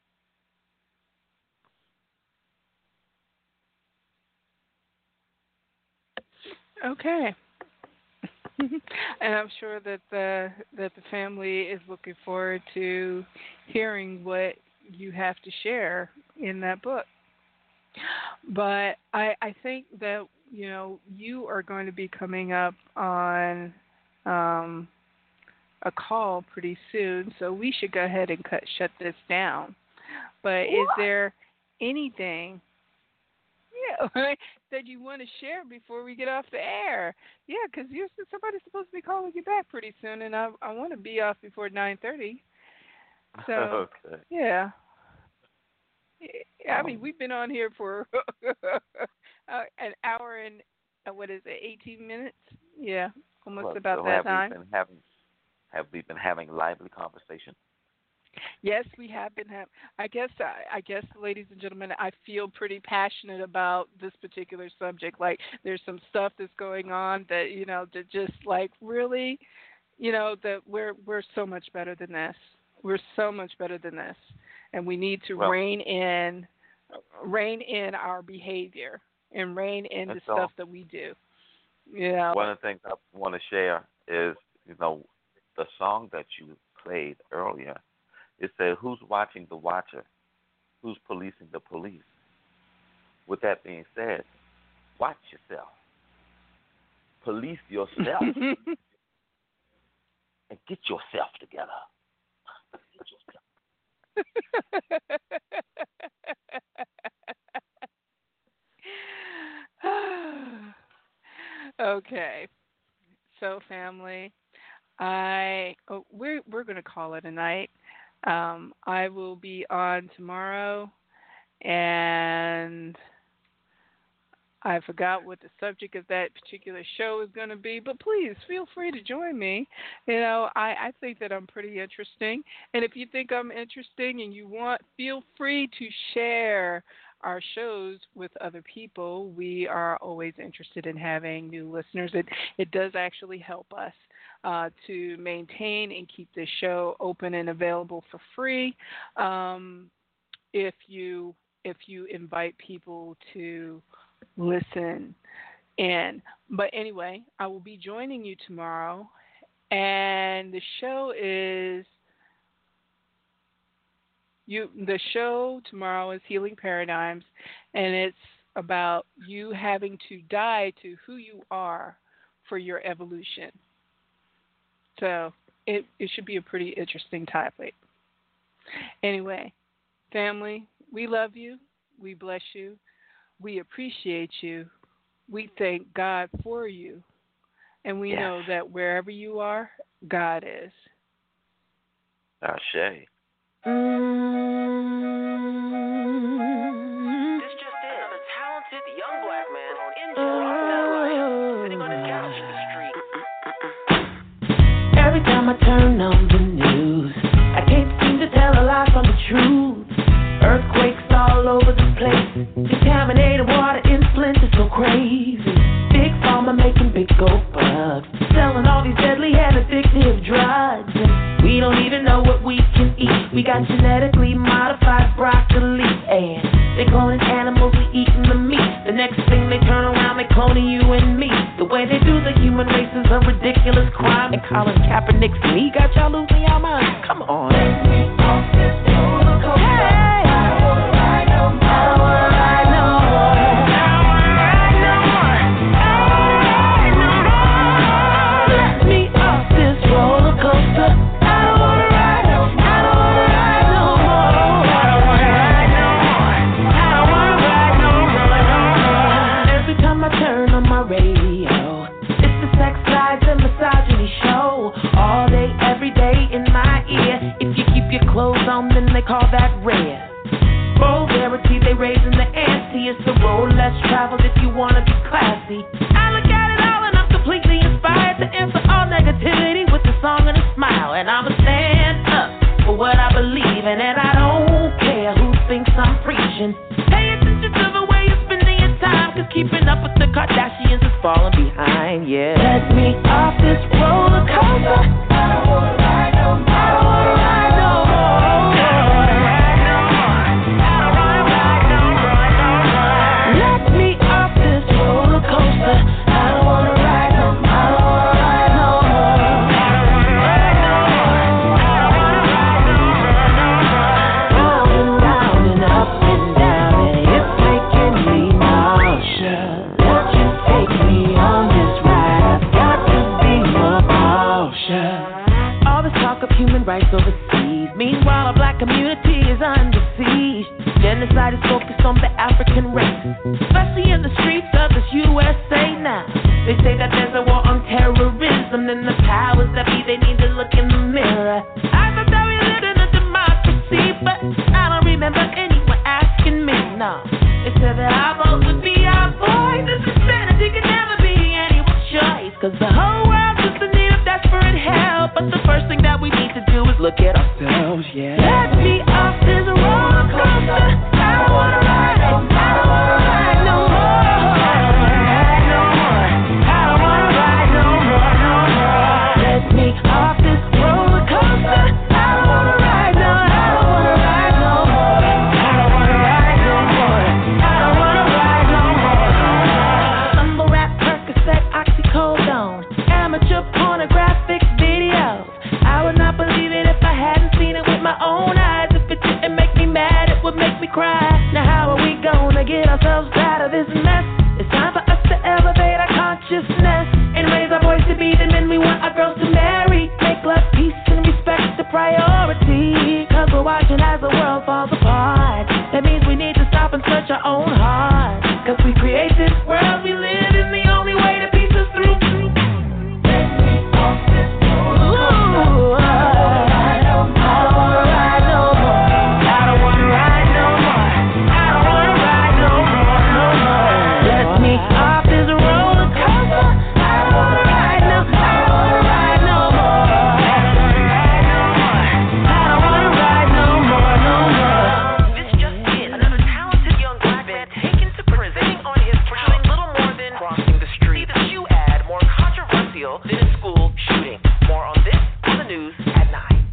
Okay. And I'm sure that the that the family is looking forward to hearing what you have to share in that book. But I I think that, you know, you are going to be coming up on um, a call pretty soon, so we should go ahead and cut shut this down. But what? Is there anything yeah, that you want to share before we get off the air? Yeah, because you're somebody's supposed to be calling you back pretty soon, and I I want to be off before nine thirty. So okay. yeah. I mean, we've been on here for uh, an hour and uh, what is it, eighteen minutes? Yeah, almost well, about so that have time. We been having, have we been having lively conversation? Yes, we have been having. I guess, I, I guess, ladies and gentlemen, I feel pretty passionate about this particular subject. Like, there's some stuff that's going on that you know, that just like really, you know, that we're we're so much better than this. We're so much better than this, and we need to well, rein in, rein in our behavior and rein in the all. stuff that we do. You know, one of the things I want to share is, you know, the song that you played earlier. It said, "Who's watching the watcher? Who's policing the police?" With that being said, watch yourself, police yourself, and get yourself together. Okay, so family, I oh, we're we're gonna call it a night. Um, I will be on tomorrow, and I forgot what the subject of that particular show is going to be, but please feel free to join me. You know, I, I think that I'm pretty interesting, and if you think I'm interesting and you want, feel free to share our shows with other people. We are always interested in having new listeners. It it does actually help us uh, to maintain and keep this show open and available for free. Um, if you if you invite people to listen in. But anyway, I will be joining you tomorrow, and the show is you. The show tomorrow is Healing Paradigms, and it's about you having to die to who you are for your evolution. So it it should be a pretty interesting topic. Anyway, family, we love you. We bless you. We appreciate you. We thank God for you. And we yes. know that wherever you are, God is. Ashe. Mm-hmm. This just is another talented young black man in jail off satellite, sitting on his couch in the street. Every time I turn on the news, I can't seem to tell a lie from the truth. Earthquakes all over the place, contaminated water in Flint is so crazy. Big pharma making big gold bucks, selling all these deadly and addictive drugs. And we don't even know what we can eat. We got genetically modified broccoli, and they cloning animals, we eating the meat. The next thing they turn around, they cloning you and me. The way they do the human race is a ridiculous crime. And Colin Kaepernick's knee got y'all losing y'all minds. Come on. Hey. Clothes on, then they call that rare. Vulgarity, they raising the ante. It's the road less traveled if you wanna be classy. I look at it all and I'm completely inspired to answer all negativity with a song and a smile. And I'ma stand up for what I believe in, and I don't care who thinks I'm preaching. Pay attention to the way you're spending your time, cause keeping up with the Kardashians is falling behind, yeah. Let me off this roller coaster. I don't wanna ride no more. I don't wanna ride no more. Rights overseas. Meanwhile, our black community is under siege. Genocide is focused on the African race, especially in the streets of this U S A now. They say that there's a war on terrorism, and the powers that be, they need to look in the mirror. I thought that we lived in a democracy, but I don't remember anyone asking knows yet. Let me off this roller coaster. I don't wanna ride, I don't wanna ride no more. I don't wanna ride no more. I don't wanna ride no more, no more. Let me off this roller coaster. I don't wanna ride no, I don't wanna ride no more. I don't wanna ride no more. I don't wanna ride no more, no more. Mumble rap, Percocet, oxycodone, amateur pornographic videos. I would not believe it if I hadn't seen it with my own eyes. If it didn't make me mad, it would make me cry. Now how are we gonna get ourselves out of this mess? It's time for us to elevate our consciousness and raise our voice to be the men we want our girls to marry. Make love, peace, and respect the priority. Cause we're watching as the world falls apart. That means we need to stop and search our own heart. Cause we create this world we live in, the only way to peace us through. Then in school shooting. More on this on the news at nine.